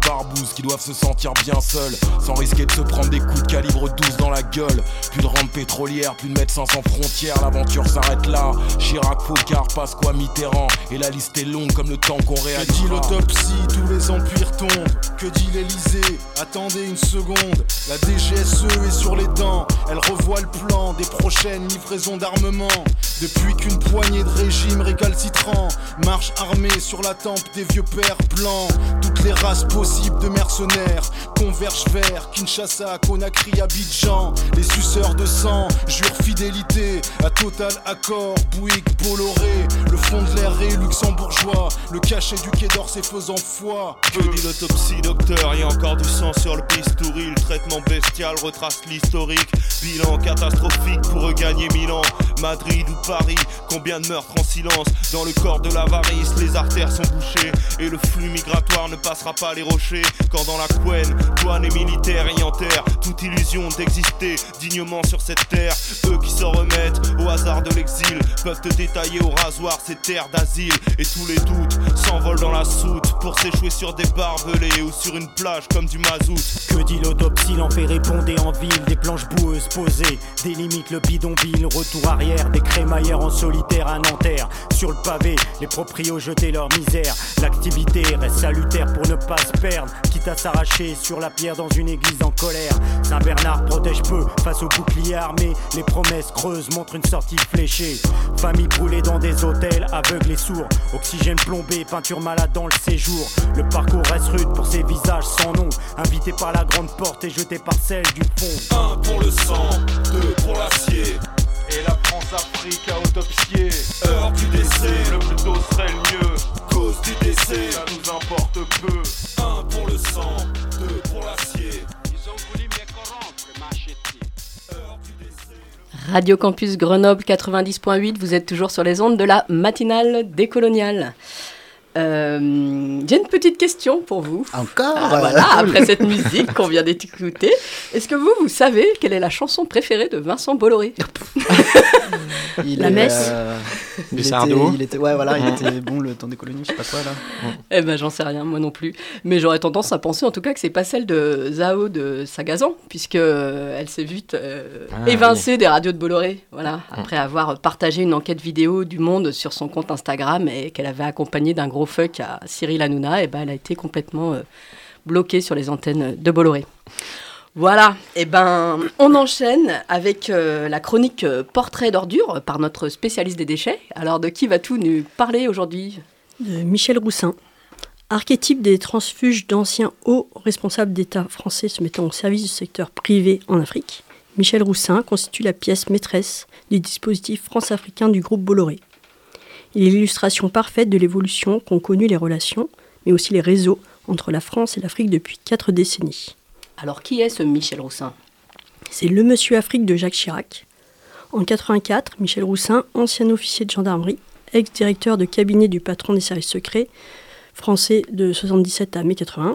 barbouzes qui doivent se sentir bien seuls, sans risquer de se prendre des coups de calibre douze dans la gueule. Plus de rampe pétrolière, plus de médecins sans frontières, l'aventure s'arrête là. Chirac, Focard, Pasqua, Mitterrand, et la liste est longue comme le temps qu'on réalisera. Que dit l'autopsie, tous les empires tombent. Que dit l'Elysée, attendez une seconde. La D G S E est sur les dents, elle revoit le plan des prochaines livraisons d'armement. Depuis qu'une poignée de régimes récalcitrants marche armée sur la tempe des vieux pères blancs. Toutes les races possibles de mercenaires convergent vers Kinshasa, Conakry, Abidjan. Les suceurs de sang jurent fidélité à Total Accord, Bouygues, Bolloré. Le fond de l'air est luxembourgeois, le cachet du Quai d'Orsay faisant foi. Que dit l'autopsie, docteur? Y a encore du sang sur le bistouri. Le traitement bestial retrace l'historique. Bilan catastrophique pour regagner Milan, Madrid ou Paris. Combien de meurtres en silence dans le corps de l'avarice? Les artères sont bouchées et le flux migratoire ne passera pas les rochers. Quand dans la couenne, douane et militaires y enterrent toute illusion d'exister dignement sur cette terre. Eux qui s'en remettent au hasard de l'exil peuvent te détailler au rasoir ces terres d'asile. Et tous les doutes s'envolent dans la soute pour s'échouer sur des barbelés ou sur une plage comme du mazout. Que dit l'autopsie? L'enfer est pondé en ville, des planches boueuses posées délimite le bidonville. Retour arrière des crémaillères en solitaire à Nanterre. Sur le pavé, les proprios jetaient leur misère. L'activité reste salutaire pour ne pas se perdre, quitte à s'arracher sur la pierre dans une église en colère. Saint-Bernard protège peu face aux boucliers armés. Les promesses creuses montrent une sortie fléchée. Famille brûlée dans des hôtels, aveugles et sourds. Oxygène plombé, peinture malade dans le séjour. Le parcours reste rude pour ces visages sans nom. Invités par la grande porte et jetés par celle du fond. Un pour le sang, deux pour l'acier. Et la France-Afrique à autopsier. Heure du décès, le plus tôt serait le mieux. Cause du décès, ça nous importe peu. Un pour le sang, deux pour l'acier. Ils ont voulu me corrompre, m'acheter. Heure du décès. Radio Campus Grenoble quatre-vingt-dix point huit, vous êtes toujours sur les ondes de la matinale décoloniale. Euh, j'ai une petite question pour vous. Encore ah, voilà, après cette musique qu'on vient d'écouter, est-ce que vous, vous savez quelle est la chanson préférée de Vincent Bolloré? Il La est, messe euh, Du il Sardou. était, il était, ouais, voilà, il était bon le temps des colonies, je sais pas quoi là. Eh ben, j'en sais rien, moi non plus. Mais j'aurais tendance à penser, en tout cas, que c'est pas celle de Zao de Sagazan, puisque euh, elle s'est vite euh, ah, évincée oui. des radios de Bolloré, voilà, après avoir partagé une enquête vidéo du Monde sur son compte Instagram et qu'elle avait accompagné d'un gros fuck à Cyril Hanouna, et ben, elle a été complètement euh, bloquée sur les antennes de Bolloré. Voilà, et ben on enchaîne avec euh, la chronique euh, Portrait d'ordure par notre spécialiste des déchets. Alors de qui vas-tu nous parler aujourd'hui? De Michel Roussin, archétype des transfuges d'anciens hauts responsables d'État français se mettant au service du secteur privé en Afrique. Michel Roussin constitue la pièce maîtresse du dispositif France-Africain du groupe Bolloré. Il est l'illustration parfaite de l'évolution qu'ont connu les relations, mais aussi les réseaux entre la France et l'Afrique depuis quatre décennies. Alors, qui est ce Michel Roussin? C'est le Monsieur Afrique de Jacques Chirac. En quatre-vingt-quatre, Michel Roussin, ancien officier de gendarmerie, ex-directeur de cabinet du patron des services secrets français de soixante-dix-sept à mai quatre-vingt-un,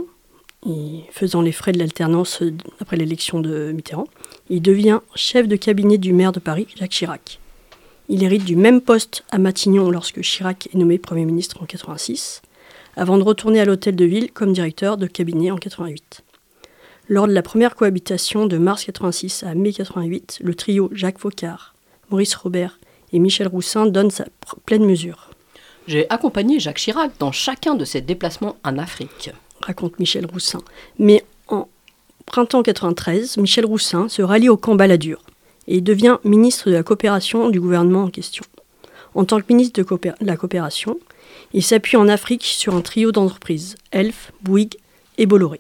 et faisant les frais de l'alternance après l'élection de Mitterrand, il devient chef de cabinet du maire de Paris, Jacques Chirac. Il hérite du même poste à Matignon lorsque Chirac est nommé Premier ministre en quatre-vingt-six, avant de retourner à l'hôtel de ville comme directeur de cabinet en quatre-vingt-huit. Lors de la première cohabitation de mars quatre-vingt-six à mai quatre-vingt-huit, le trio Jacques Faucard, Maurice Robert et Michel Roussin donne sa pr- pleine mesure. J'ai accompagné Jacques Chirac dans chacun de ses déplacements en Afrique, raconte Michel Roussin. Mais en printemps quatre-vingt-treize, Michel Roussin se rallie au camp Balladur et devient ministre de la coopération du gouvernement en question. En tant que ministre de coopé- la coopération, il s'appuie en Afrique sur un trio d'entreprises, Elf, Bouygues et Bolloré.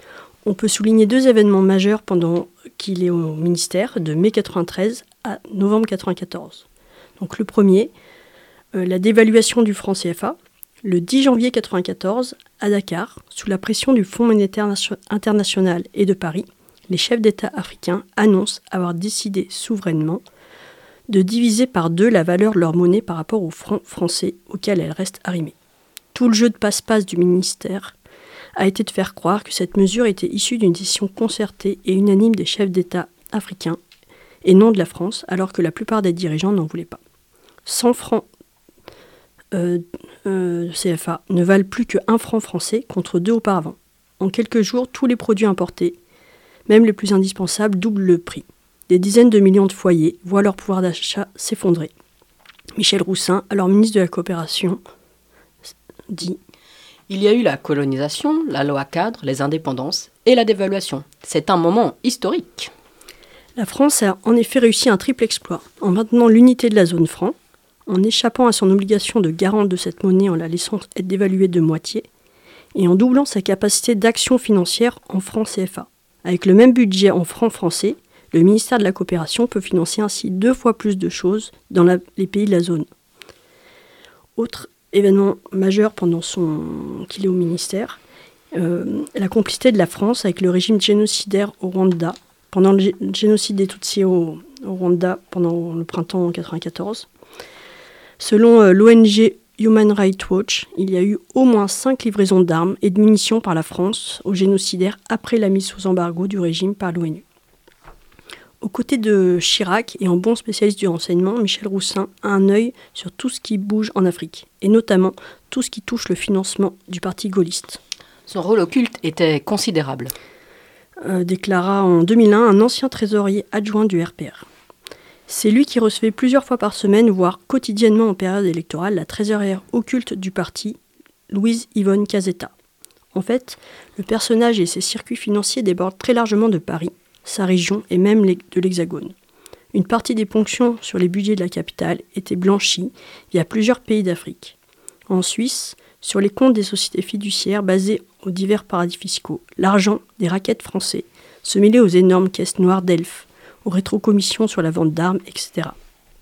On peut souligner deux événements majeurs pendant qu'il est au ministère, de mai quatre-vingt-treize à novembre quatre-vingt-quatorze. Donc le premier, euh, la dévaluation du franc C F A. Le dix janvier quatre-vingt-quatorze, à Dakar, sous la pression du Fonds monétaire nation- international et de Paris, les chefs d'État africains annoncent avoir décidé souverainement de diviser par deux la valeur de leur monnaie par rapport au franc français auquel elle reste arrimée. Tout le jeu de passe-passe du ministère a été de faire croire que cette mesure était issue d'une décision concertée et unanime des chefs d'État africains et non de la France, alors que la plupart des dirigeants n'en voulaient pas. cent francs euh, euh, C F A ne valent plus que un franc français contre deux auparavant. En quelques jours, tous les produits importés, même les plus indispensables, doublent le prix. Des dizaines de millions de foyers voient leur pouvoir d'achat s'effondrer. Michel Roussin, alors ministre de la Coopération, dit « Il y a eu la colonisation, la loi cadre, les indépendances et la dévaluation. C'est un moment historique. » La France a en effet réussi un triple exploit, en maintenant l'unité de la zone franc, en échappant à son obligation de garante de cette monnaie en la laissant être dévaluée de moitié, et en doublant sa capacité d'action financière en francs C F A. Avec le même budget en francs français, le ministère de la Coopération peut financer ainsi deux fois plus de choses dans la, les pays de la zone. Autre événement majeur pendant son qu'il est au ministère, euh, la complicité de la France avec le régime génocidaire au Rwanda, pendant le gé- génocide des Tutsis au, au Rwanda pendant le printemps mille neuf cent quatre-vingt-quatorze. Selon euh, l'O N G Human Rights Watch, il y a eu au moins cinq livraisons d'armes et de munitions par la France aux génocidaires après la mise sous embargo du régime par l'ONU. Aux côtés de Chirac et en bon spécialiste du renseignement, Michel Roussin a un œil sur tout ce qui bouge en Afrique, et notamment tout ce qui touche le financement du parti gaulliste. Son rôle occulte était considérable. Euh, déclara en deux mille un un ancien trésorier adjoint du R P R. C'est lui qui recevait plusieurs fois par semaine, voire quotidiennement en période électorale, la trésorière occulte du parti, Louise Yvonne Casetta. En fait, le personnage et ses circuits financiers débordent très largement de Paris, sa région et même de l'Hexagone. Une partie des ponctions sur les budgets de la capitale était blanchie via plusieurs pays d'Afrique. En Suisse, sur les comptes des sociétés fiduciaires basées aux divers paradis fiscaux, l'argent des raquettes français se mêlait aux énormes caisses noires d'Elf, aux rétrocommissions sur la vente d'armes, et cetera.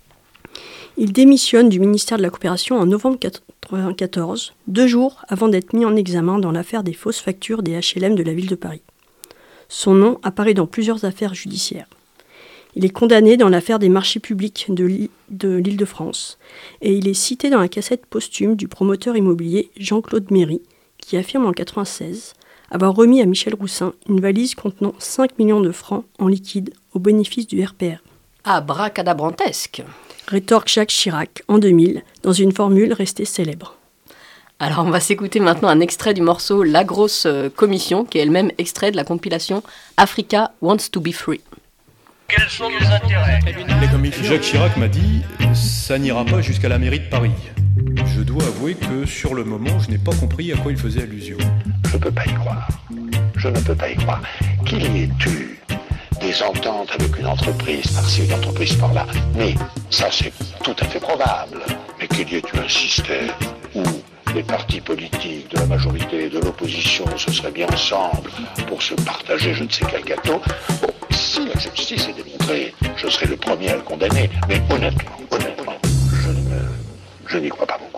Il démissionne du ministère de la Coopération en novembre mille neuf cent quatre-vingt-quatorze, deux jours avant d'être mis en examen dans l'affaire des fausses factures des H L M de la ville de Paris. Son nom apparaît dans plusieurs affaires judiciaires. Il est condamné dans l'affaire des marchés publics de l'Île-de-France et il est cité dans la cassette posthume du promoteur immobilier Jean-Claude Méry qui affirme en mille neuf cent quatre-vingt-seize avoir remis à Michel Roussin une valise contenant cinq millions de francs en liquide au bénéfice du R P R. Abracadabrantesque, rétorque Jacques Chirac en deux mille dans une formule restée célèbre. Alors on va s'écouter maintenant un extrait du morceau La Grosse Commission, qui est elle-même extrait de la compilation Africa Wants to be Free. Quels sont nos intérêts? Jacques Chirac m'a dit « ça n'ira pas jusqu'à la mairie de Paris ». Je dois avouer que sur le moment, je n'ai pas compris à quoi il faisait allusion. Je ne peux pas y croire. Je ne peux pas y croire. Qu'il y ait eu des ententes avec une entreprise par-ci, une entreprise par-là, mais ça c'est tout à fait probable. Mais qu'il y ait eu un système où les partis politiques de la majorité et de l'opposition se seraient mis ensemble pour se partager je ne sais quel gâteau. Bon, si la justice est démontrée, je serai le premier à le condamner. Mais honnêtement, honnêtement, je, ne, je n'y crois pas beaucoup.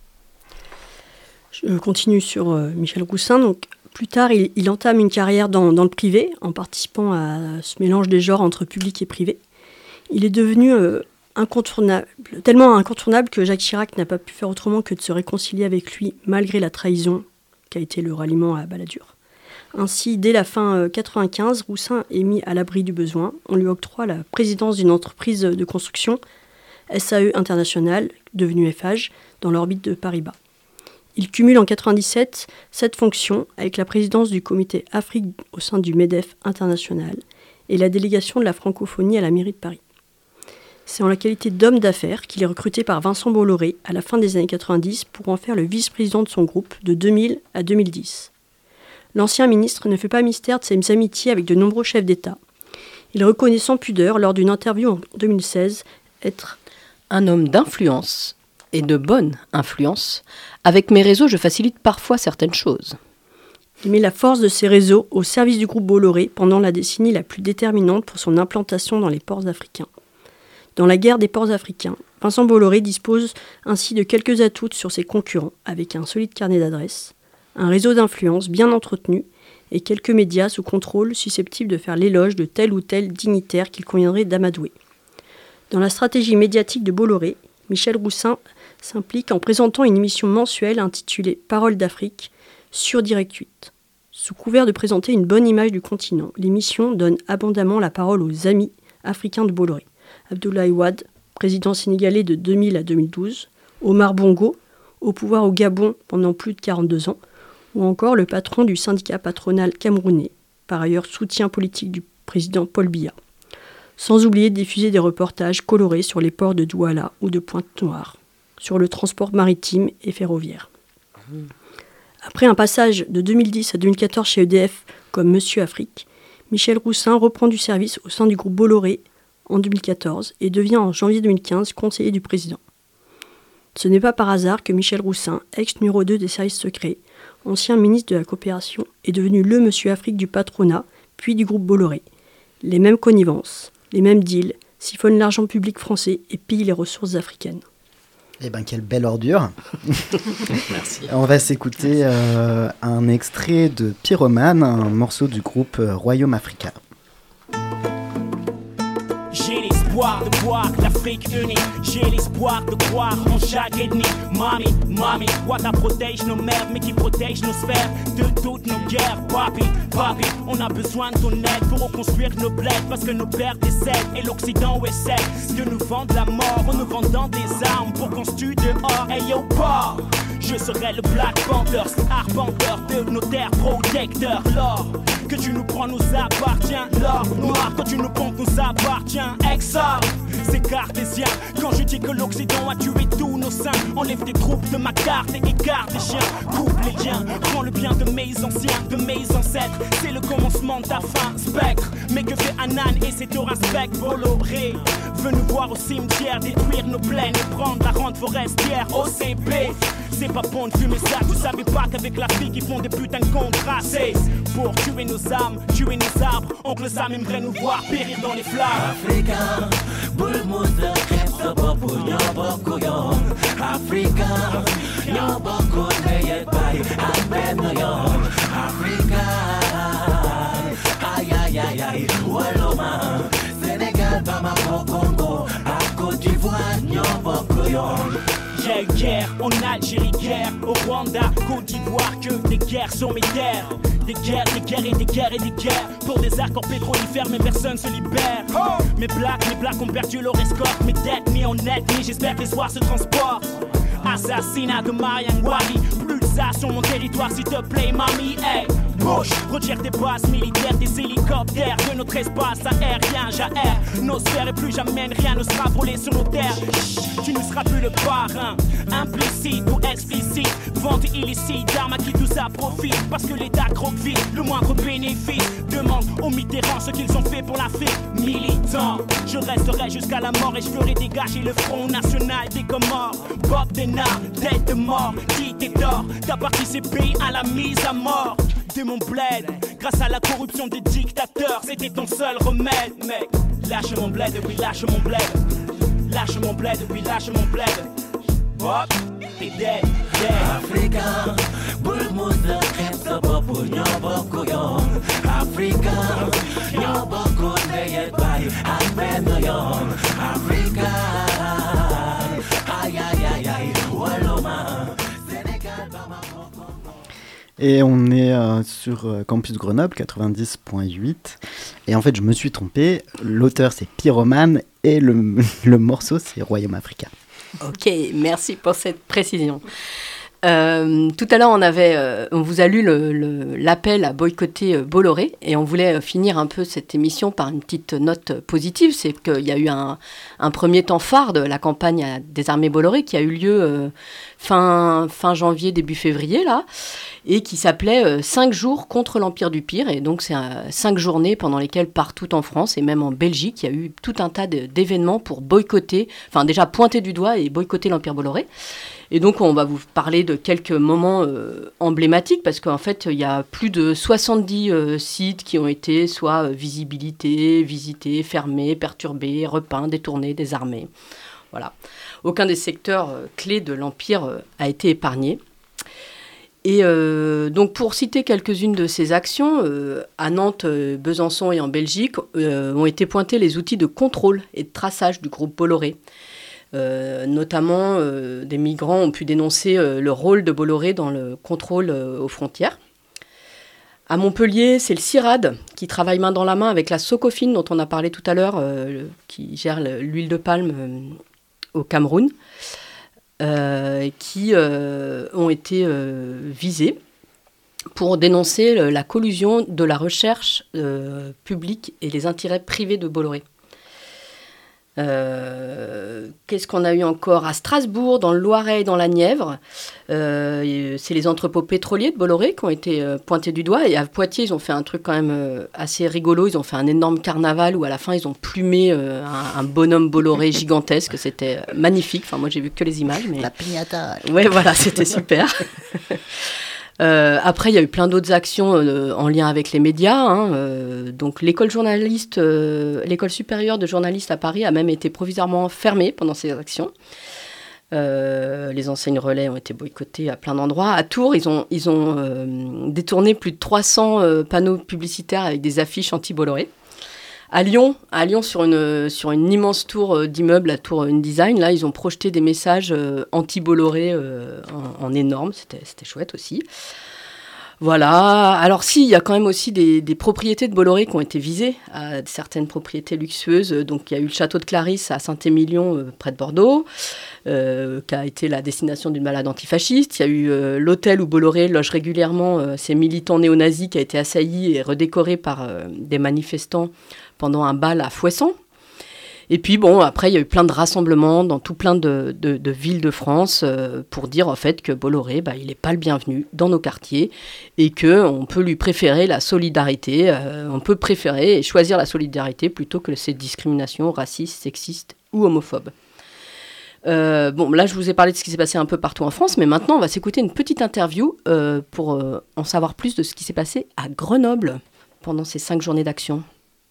Je continue sur euh, Michel Roussin. Donc, plus tard, il, il entame une carrière dans, dans le privé, en participant à ce mélange des genres entre public et privé. Il est devenu euh, incontournable, tellement incontournable que Jacques Chirac n'a pas pu faire autrement que de se réconcilier avec lui, malgré la trahison qu'a été le ralliement à Balladur. Ainsi, dès la fin mille neuf cent quatre-vingt-quinze, Roussin est mis à l'abri du besoin. On lui octroie la présidence d'une entreprise de construction, S A E International, devenue F H, dans l'orbite de Paribas. Il cumule en mille neuf cent quatre-vingt-dix-sept cette fonction avec la présidence du comité Afrique au sein du MEDEF International et la délégation de la francophonie à la mairie de Paris. C'est en la qualité d'homme d'affaires qu'il est recruté par Vincent Bolloré à la fin des années quatre-vingt-dix pour en faire le vice-président de son groupe de deux mille à deux mille dix. L'ancien ministre ne fait pas mystère de ses amitiés avec de nombreux chefs d'État. Il reconnaît sans pudeur, lors d'une interview en deux mille seize, être un homme d'influence et de bonne influence. Avec mes réseaux, je facilite parfois certaines choses. Il met la force de ses réseaux au service du groupe Bolloré pendant la décennie la plus déterminante pour son implantation dans les ports africains. Dans la guerre des ports africains, Vincent Bolloré dispose ainsi de quelques atouts sur ses concurrents, avec un solide carnet d'adresses, un réseau d'influence bien entretenu et quelques médias sous contrôle susceptibles de faire l'éloge de tel ou tel dignitaire qu'il conviendrait d'amadouer. Dans la stratégie médiatique de Bolloré, Michel Roussin s'implique en présentant une émission mensuelle intitulée « Paroles d'Afrique » sur Direct huit. Sous couvert de présenter une bonne image du continent, l'émission donne abondamment la parole aux amis africains de Bolloré. Abdoulaye Wade, président sénégalais de deux mille à deux mille douze, Omar Bongo, au pouvoir au Gabon pendant plus de quarante-deux ans, ou encore le patron du syndicat patronal camerounais, par ailleurs soutien politique du président Paul Biya. Sans oublier de diffuser des reportages colorés sur les ports de Douala ou de Pointe-Noire, sur le transport maritime et ferroviaire. Après un passage de deux mille dix à deux mille quatorze chez E D F comme Monsieur Afrique, Michel Roussin reprend du service au sein du groupe Bolloré en deux mille quatorze et devient en janvier deux mille quinze conseiller du président. Ce n'est pas par hasard que Michel Roussin, ex-numéro deux des services secrets, ancien ministre de la Coopération, est devenu le Monsieur Afrique du patronat, puis du groupe Bolloré. Les mêmes connivences, les mêmes deals, siphonnent l'argent public français et pillent les ressources africaines. Eh ben, quelle belle ordure. Merci. On va s'écouter euh, un extrait de Pyromane, un morceau du groupe euh, Royaume Africa. J'ai l'espoir de voir l'Afrique unie. J'ai l'espoir de croire en chaque ethnie. Mami, mami, Wata protège nos mères, mais qui protège nos sphères de toutes nos guerres. Papi, papi, on a besoin de ton aide pour reconstruire nos bleds, parce que nos pères décèdent et l'Occident essaie de nous vendre la mort en nous vendant des armes pour qu'on se tue dehors. Hey yo, pas, je serai le Black Panther, arpenteur de nos terres, protecteur. L'or que tu nous prends nous appartient. L'or noir que tu nous prends nous appartient. Exode, c'est cartésien. Quand je dis que l'Occident a tué tous nos saints, enlève tes troupes de ma carte et écarte les chiens. Coupe les liens, prends le bien de mes anciens, de mes ancêtres. C'est le commencement de ta fin, spectre. Mais que fait Anan et ses tours inspectent Bolloré veut nous voir au cimetière, détruire nos plaines et prendre la rente forestière. O C P, c'est pas bon de fumer ça. Tu savais pas qu'avec l'Afrique ils font des putains de contrats. C'est pour tuer nos âmes, tuer nos arbres. Oncle Sam aimerait nous voir périr dans les flammes. Africa, bulmus de crêpes de bobo, nyoboko yon. Africa, nyoboko neyet bay, aben yon. Africa, aïe aïe aïe aïe, Waloma, Sénégal, Bamako, Congo, à Côte d'Ivoire, nyoboko yon. Il y a eu guerre en Algérie, guerre au Rwanda, Côte d'Ivoire, que des guerres sur mes terres. Des guerres, des guerres et des guerres et des guerres. Pour des accords pétrolifères, mais personne se libère. Oh mes blacks, mes blacks ont perdu leur escorte. Mes dettes mis en ethnie, j'espère que les soirs se transportent. Assassinat de Marianne Wari. Plus de ça sur mon territoire, s'il te plaît, mamie. Hey, bouge, retire tes bases militaires, des hélicoptères de notre espace aérien. J'aère nos sphères et plus jamais rien ne sera volé sur nos terres. Chut, tu ne seras plus le parrain, implicite ou explicite. Vente illicite d'armes à qui tout ça profite. Parce que l'État croque vite, le moindre bénéfice. Demande aux Mitterrand ce qu'ils ont fait pour l'Afrique. Militant, je resterai jusqu'à la mort et je ferai dégager le Front National des Comores. Bob Denard, tête de mort, dit t'es tort. T'as participé à la mise à mort de mon bled. Grâce à la corruption des dictateurs, c'était ton seul remède, mec. Lâche mon bled, oui, lâche mon bled. Lâche mon bled, oui, lâche mon bled. Hop, t'es dead, dead. Africa, bulmus de crêpes de bobo, nyoboko yon. Africa, nyoboko neyet bay, aben yon. Africa, aïe aïe aïe aïe, Waloma, Sénégal, Bamako. Et on est euh, sur euh, Campus Grenoble quatre-vingt-dix virgule huit. Et en fait, je me suis trompé. L'auteur, c'est Pyromane et le, le morceau, c'est Royaume Africa. Ok, merci pour cette précision. Euh, tout à l'heure, on, avait, euh, on vous a lu le, le, l'appel à boycotter euh, Bolloré et on voulait euh, finir un peu cette émission par une petite note positive. C'est qu'il y a eu un, un premier temps phare de la campagne à désarmer Bolloré qui a eu lieu euh, fin, fin janvier, début février, là, et qui s'appelait euh, cinq jours contre l'Empire du Pire. Et donc, c'est euh, cinq journées pendant lesquelles, partout en France et même en Belgique, il y a eu tout un tas de, d'événements pour boycotter, enfin déjà pointer du doigt et boycotter l'Empire Bolloré. Et donc, on va vous parler de quelques moments euh, emblématiques parce qu'en fait, il y a plus de soixante-dix euh, sites qui ont été soit euh, visibilités, visités, fermés, perturbés, repeints, détournés, désarmés. Voilà. Aucun des secteurs euh, clés de l'Empire euh, a été épargné. Et euh, donc, pour citer quelques-unes de ces actions, euh, à Nantes, euh, Besançon et en Belgique, euh, ont été pointés les outils de contrôle et de traçage du groupe Bolloré. Euh, notamment, euh, des migrants ont pu dénoncer euh, le rôle de Bolloré dans le contrôle euh, aux frontières. À Montpellier, c'est le CIRAD qui travaille main dans la main avec la Socofin, dont on a parlé tout à l'heure, euh, qui gère le, l'huile de palme euh, au Cameroun, euh, qui euh, ont été euh, visés. pour dénoncer le, la collusion de la recherche euh, publique et les intérêts privés de Bolloré. Euh, qu'est-ce qu'on a eu encore à Strasbourg, dans le Loiret et dans la Nièvre? euh, C'est les entrepôts pétroliers de Bolloré qui ont été euh, pointés du doigt. Et à Poitiers, ils ont fait un truc quand même euh, assez rigolo. Ils ont fait un énorme carnaval où à la fin, ils ont plumé euh, un, un bonhomme Bolloré gigantesque. C'était euh, magnifique. Enfin, moi, j'ai vu que les images. Mais... La piñata. Ouais, voilà, c'était super. Euh, après, il y a eu plein d'autres actions euh, en lien avec les médias. Hein, euh, donc, l'école journaliste, euh, l'école supérieure de journalistes à Paris a même été provisoirement fermée pendant ces actions. Euh, les enseignes relais ont été boycottées à plein d'endroits. À Tours, ils ont, ils ont euh, détourné plus de trois cents euh, panneaux publicitaires avec des affiches anti-Bolloré. À Lyon, à Lyon sur, une, sur une immense tour d'immeuble, la tour InDesign, là, ils ont projeté des messages euh, anti-Bolloré euh, en, en énorme. C'était, c'était chouette aussi. Voilà. Alors si, il y a quand même aussi des, des propriétés de Bolloré qui ont été visées, à certaines propriétés luxueuses. Donc il y a eu le château de Clarisse à Saint-Émilion, euh, près de Bordeaux, euh, qui a été la destination d'une malade antifasciste. Il y a eu euh, l'hôtel où Bolloré loge régulièrement euh, ses militants néo-nazis, qui a été assailli et redécoré par euh, des manifestants pendant un bal à Fouesson. Et puis, bon, après, il y a eu plein de rassemblements dans tout plein de, de, de villes de France euh, pour dire, en fait, que Bolloré, bah, il n'est pas le bienvenu dans nos quartiers et qu'on peut lui préférer la solidarité. Euh, on peut préférer et choisir la solidarité plutôt que ces discriminations racistes, sexistes ou homophobes. Euh, bon, là, je vous ai parlé de ce qui s'est passé un peu partout en France, mais maintenant, on va s'écouter une petite interview euh, pour euh, en savoir plus de ce qui s'est passé à Grenoble pendant ces cinq journées d'action.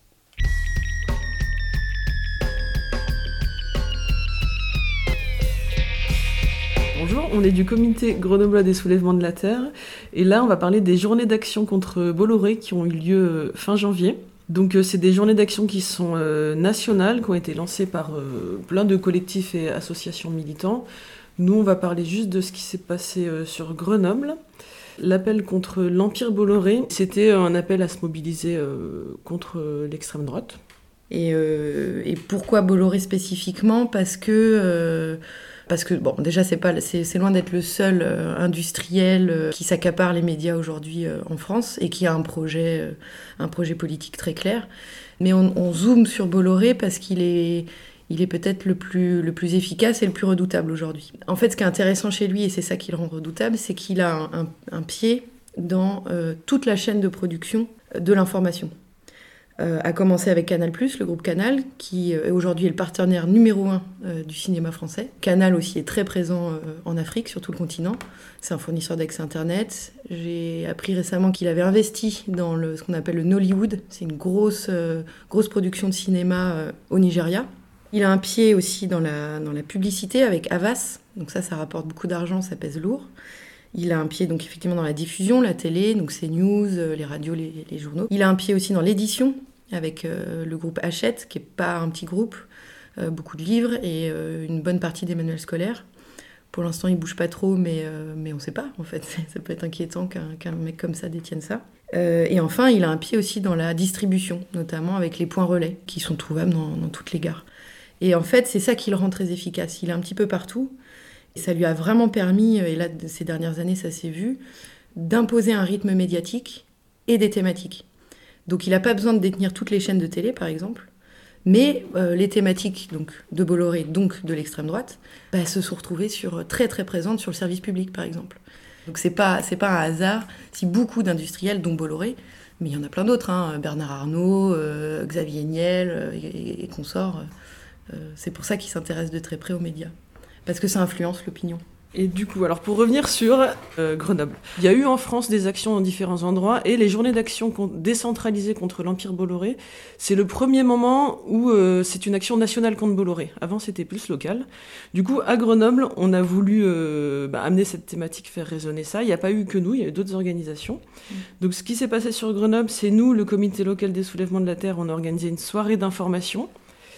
Bonjour, on est du comité grenoblois des soulèvements de la Terre et là on va parler des journées d'action contre Bolloré qui ont eu lieu fin janvier. Donc euh, c'est des journées d'action qui sont euh, nationales, qui ont été lancées par euh, plein de collectifs et associations militants. Nous on va parler juste de ce qui s'est passé euh, sur Grenoble. L'appel contre l'Empire Bolloré, c'était un appel à se mobiliser euh, contre euh, l'extrême droite. Et, euh, et pourquoi Bolloré spécifiquement ? Parce que... Euh Parce que, bon, déjà, c'est, pas, c'est, c'est loin d'être le seul euh, industriel euh, qui s'accapare les médias aujourd'hui euh, en France et qui a un projet, euh, un projet politique très clair. Mais on, on zoome sur Bolloré parce qu'il est, il est peut-être le plus, le plus efficace et le plus redoutable aujourd'hui. En fait, ce qui est intéressant chez lui, et c'est ça qui le rend redoutable, c'est qu'il a un, un, un pied dans euh, toute la chaîne de production de l'information. Euh, a commencé avec Canal plus, le groupe Canal, qui euh, aujourd'hui est le partenaire numéro un euh, du cinéma français. Canal aussi est très présent euh, en Afrique, sur tout le continent. C'est un fournisseur d'accès Internet. J'ai appris récemment qu'il avait investi dans le, ce qu'on appelle le Nollywood. C'est une grosse, euh, grosse production de cinéma euh, au Nigeria. Il a un pied aussi dans la, dans la publicité avec Havas. Donc ça, ça rapporte beaucoup d'argent, ça pèse lourd. Il a un pied donc effectivement dans la diffusion, la télé, donc CNews, les radios, les, les journaux. Il a un pied aussi dans l'édition, avec euh, le groupe Hachette, qui n'est pas un petit groupe, euh, beaucoup de livres et euh, une bonne partie des manuels scolaires. Pour l'instant, il ne bouge pas trop, mais, euh, mais on ne sait pas, en fait. Ça peut être inquiétant qu'un, qu'un mec comme ça détienne ça. Euh, et enfin, il a un pied aussi dans la distribution, notamment avec les points relais, qui sont trouvables dans, dans toutes les gares. Et en fait, c'est ça qui le rend très efficace. Il est un petit peu partout. Et ça lui a vraiment permis, et là, ces dernières années, ça s'est vu, d'imposer un rythme médiatique et des thématiques. Donc il n'a pas besoin de détenir toutes les chaînes de télé, par exemple, mais euh, les thématiques donc, de Bolloré, donc de l'extrême droite, bah, se sont retrouvées sur, très très présentes sur le service public, par exemple. Donc c'est pas, c'est pas un hasard si beaucoup d'industriels, dont Bolloré, mais il y en a plein d'autres, hein, Bernard Arnault, euh, Xavier Niel euh, et, et consorts, euh, c'est pour ça qu'ils s'intéressent de très près aux médias, parce que ça influence l'opinion. Et du coup, alors pour revenir sur euh, Grenoble, il y a eu en France des actions dans différents endroits et les journées d'action con- décentralisées contre l'Empire Bolloré, c'est le premier moment où euh, c'est une action nationale contre Bolloré. Avant, c'était plus local. Du coup, à Grenoble, on a voulu euh, bah, amener cette thématique, faire résonner ça. Il n'y a pas eu que nous, il y a eu d'autres organisations. Mmh. Donc ce qui s'est passé sur Grenoble, c'est nous, le comité local des soulèvements de la Terre, on a organisé une soirée d'information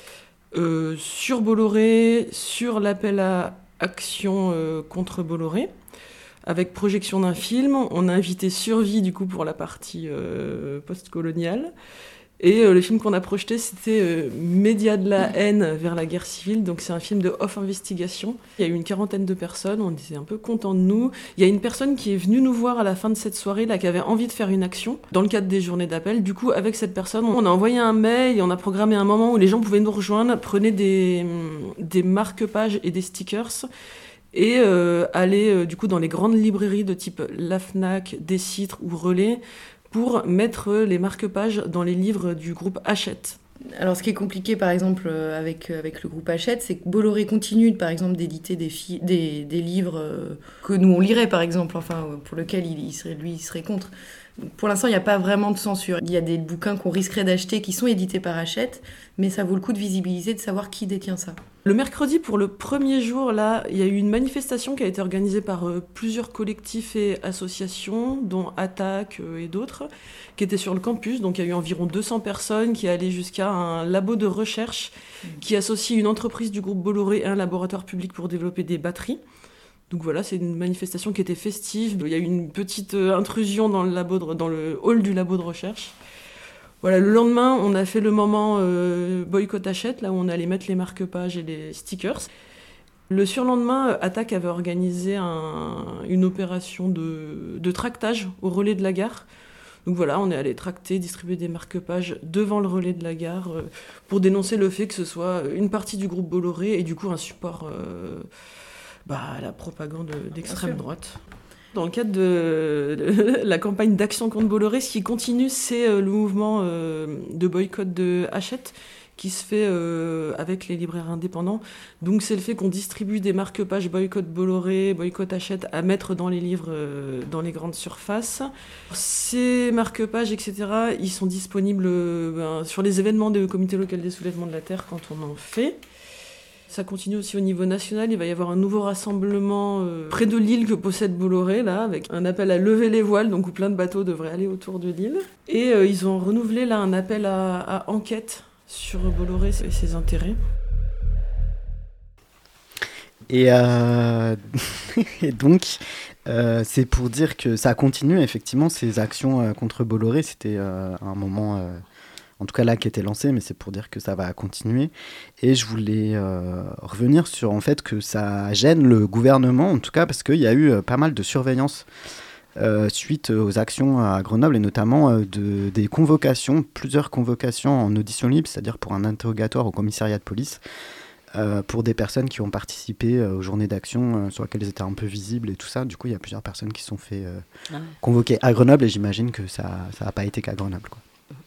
euh, sur Bolloré, sur l'appel à action euh, contre Bolloré, avec projection d'un film. On a invité Survie, du coup, pour la partie euh, post-coloniale. Et euh, le film qu'on a projeté, c'était euh, Médias de la haine vers la guerre civile. Donc c'est un film de off investigation. Il y a eu une quarantaine de personnes, on était un peu contents de nous. Il y a une personne qui est venue nous voir à la fin de cette soirée, là, qui avait envie de faire une action dans le cadre des journées d'appel. Du coup, avec cette personne, on a envoyé un mail et on a programmé un moment où les gens pouvaient nous rejoindre, prenaient des, des marque-pages et des stickers et euh, aller euh, du coup dans les grandes librairies de type La Fnac, Décitre ou Relais pour mettre les marque-pages dans les livres du groupe Hachette. Alors ce qui est compliqué par exemple avec, avec le groupe Hachette, c'est que Bolloré continue par exemple d'éditer des, fi- des, des livres euh, que nous on lirait par exemple, enfin pour lesquels il, il serait, lui il serait contre. Pour l'instant, il n'y a pas vraiment de censure. Il y a des bouquins qu'on risquerait d'acheter qui sont édités par Hachette, mais ça vaut le coup de visibiliser, de savoir qui détient ça. Le mercredi, pour le premier jour, là, il y a eu une manifestation qui a été organisée par euh, plusieurs collectifs et associations, dont Attaque euh, et d'autres, qui étaient sur le campus. Donc il y a eu environ deux cents personnes qui allaient jusqu'à un labo de recherche mmh. qui associe une entreprise du groupe Bolloré et un laboratoire public pour développer des batteries. Donc voilà, c'est une manifestation qui était festive. Il y a eu une petite intrusion dans le, labo de, dans le hall du labo de recherche. Voilà, le lendemain, on a fait le moment euh, boycott Hachette, là où on allait mettre les marque-pages et les stickers. Le surlendemain, Attaque avait organisé un, une opération de, de tractage au relais de la gare. Donc voilà, on est allé tracter, distribuer des marque-pages devant le relais de la gare euh, pour dénoncer le fait que ce soit une partie du groupe Bolloré et du coup un support... Euh, Bah, la propagande d'extrême droite. Dans le cadre de, de la campagne d'action contre Bolloré, ce qui continue, c'est euh, le mouvement euh, de boycott de Hachette qui se fait euh, avec les libraires indépendants. Donc c'est le fait qu'on distribue des marque-pages boycott Bolloré, boycott Hachette à mettre dans les livres, euh, dans les grandes surfaces. Ces marque-pages, et cetera, ils sont disponibles euh, ben, sur les événements du Comité local des soulèvements de la Terre quand on en fait. Ça continue aussi au niveau national. Il va y avoir un nouveau rassemblement euh, près de l'île que possède Bolloré, là, avec un appel à lever les voiles, donc où plein de bateaux devraient aller autour de l'île. Et euh, ils ont renouvelé là un appel à, à enquête sur Bolloré et ses intérêts. Et, euh... et donc, euh, c'est pour dire que ça continue, effectivement, ces actions euh, contre Bolloré. C'était euh, un moment... Euh... en tout cas là qui était lancé, mais c'est pour dire que ça va continuer. Et je voulais euh, revenir sur en fait que ça gêne le gouvernement, en tout cas parce qu'il y a eu euh, pas mal de surveillance euh, suite aux actions à Grenoble, et notamment euh, de, des convocations, plusieurs convocations en audition libre, c'est-à-dire pour un interrogatoire au commissariat de police, euh, pour des personnes qui ont participé euh, aux journées d'action, euh, sur lesquelles elles étaient un peu visibles et tout ça. Du coup, il y a plusieurs personnes qui se sont fait euh, ah ouais. convoquer à Grenoble, et j'imagine que ça n'a pas été qu'à Grenoble, quoi.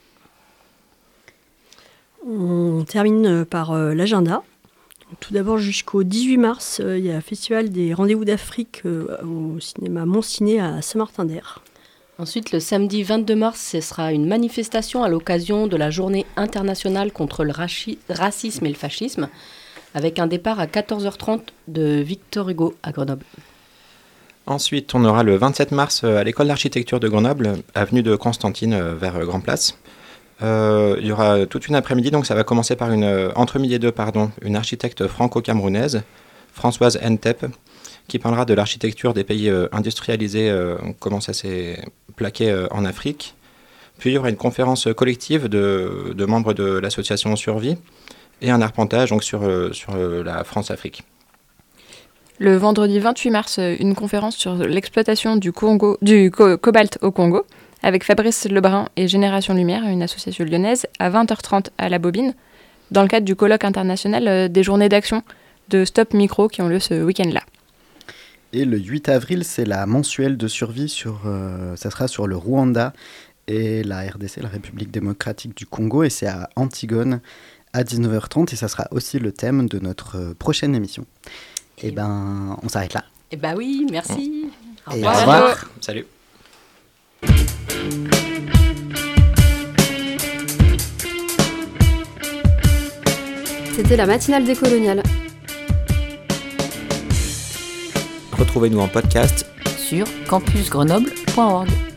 On termine par euh, l'agenda. Tout d'abord, jusqu'au dix-huit mars, euh, il y a un festival des Rendez-vous d'Afrique euh, au cinéma Montciné à Saint-Martin-d'Air. Ensuite, le samedi vingt-deux mars, ce sera une manifestation à l'occasion de la journée internationale contre le rachi- racisme et le fascisme, avec un départ à quatorze heures trente de Victor Hugo à Grenoble. Ensuite, on aura le vingt-sept mars à l'école d'architecture de Grenoble, avenue de Constantine vers Grand Place. Euh, il y aura toute une après-midi, donc ça va commencer par une, euh, entre midi et deux, pardon, une architecte franco-camerounaise, Françoise Ntep, qui parlera de l'architecture des pays euh, industrialisés, euh, comment ça s'est plaqué euh, en Afrique. Puis il y aura une conférence collective de, de membres de l'association Survie et un arpentage donc, sur, euh, sur euh, la France-Afrique. Le vendredi vingt-huit mars, une conférence sur l'exploitation du, Congo, du co- cobalt au Congo, avec Fabrice Lebrun et Génération Lumière, une association lyonnaise, à vingt heures trente à La Bobine, dans le cadre du colloque international des journées d'action de Stop Micro qui ont lieu ce week-end-là. Et le huit avril, c'est la mensuelle de survie, sur, euh, ça sera sur le Rwanda et la R D C, la République démocratique du Congo, et c'est à Antigone à dix-neuf heures trente, et ça sera aussi le thème de notre prochaine émission. Et ben, on s'arrête là. Et ben oui, merci. Au revoir. Et au revoir. Salut. C'était la matinale décoloniale. Retrouvez-nous en podcast sur campus grenoble point org.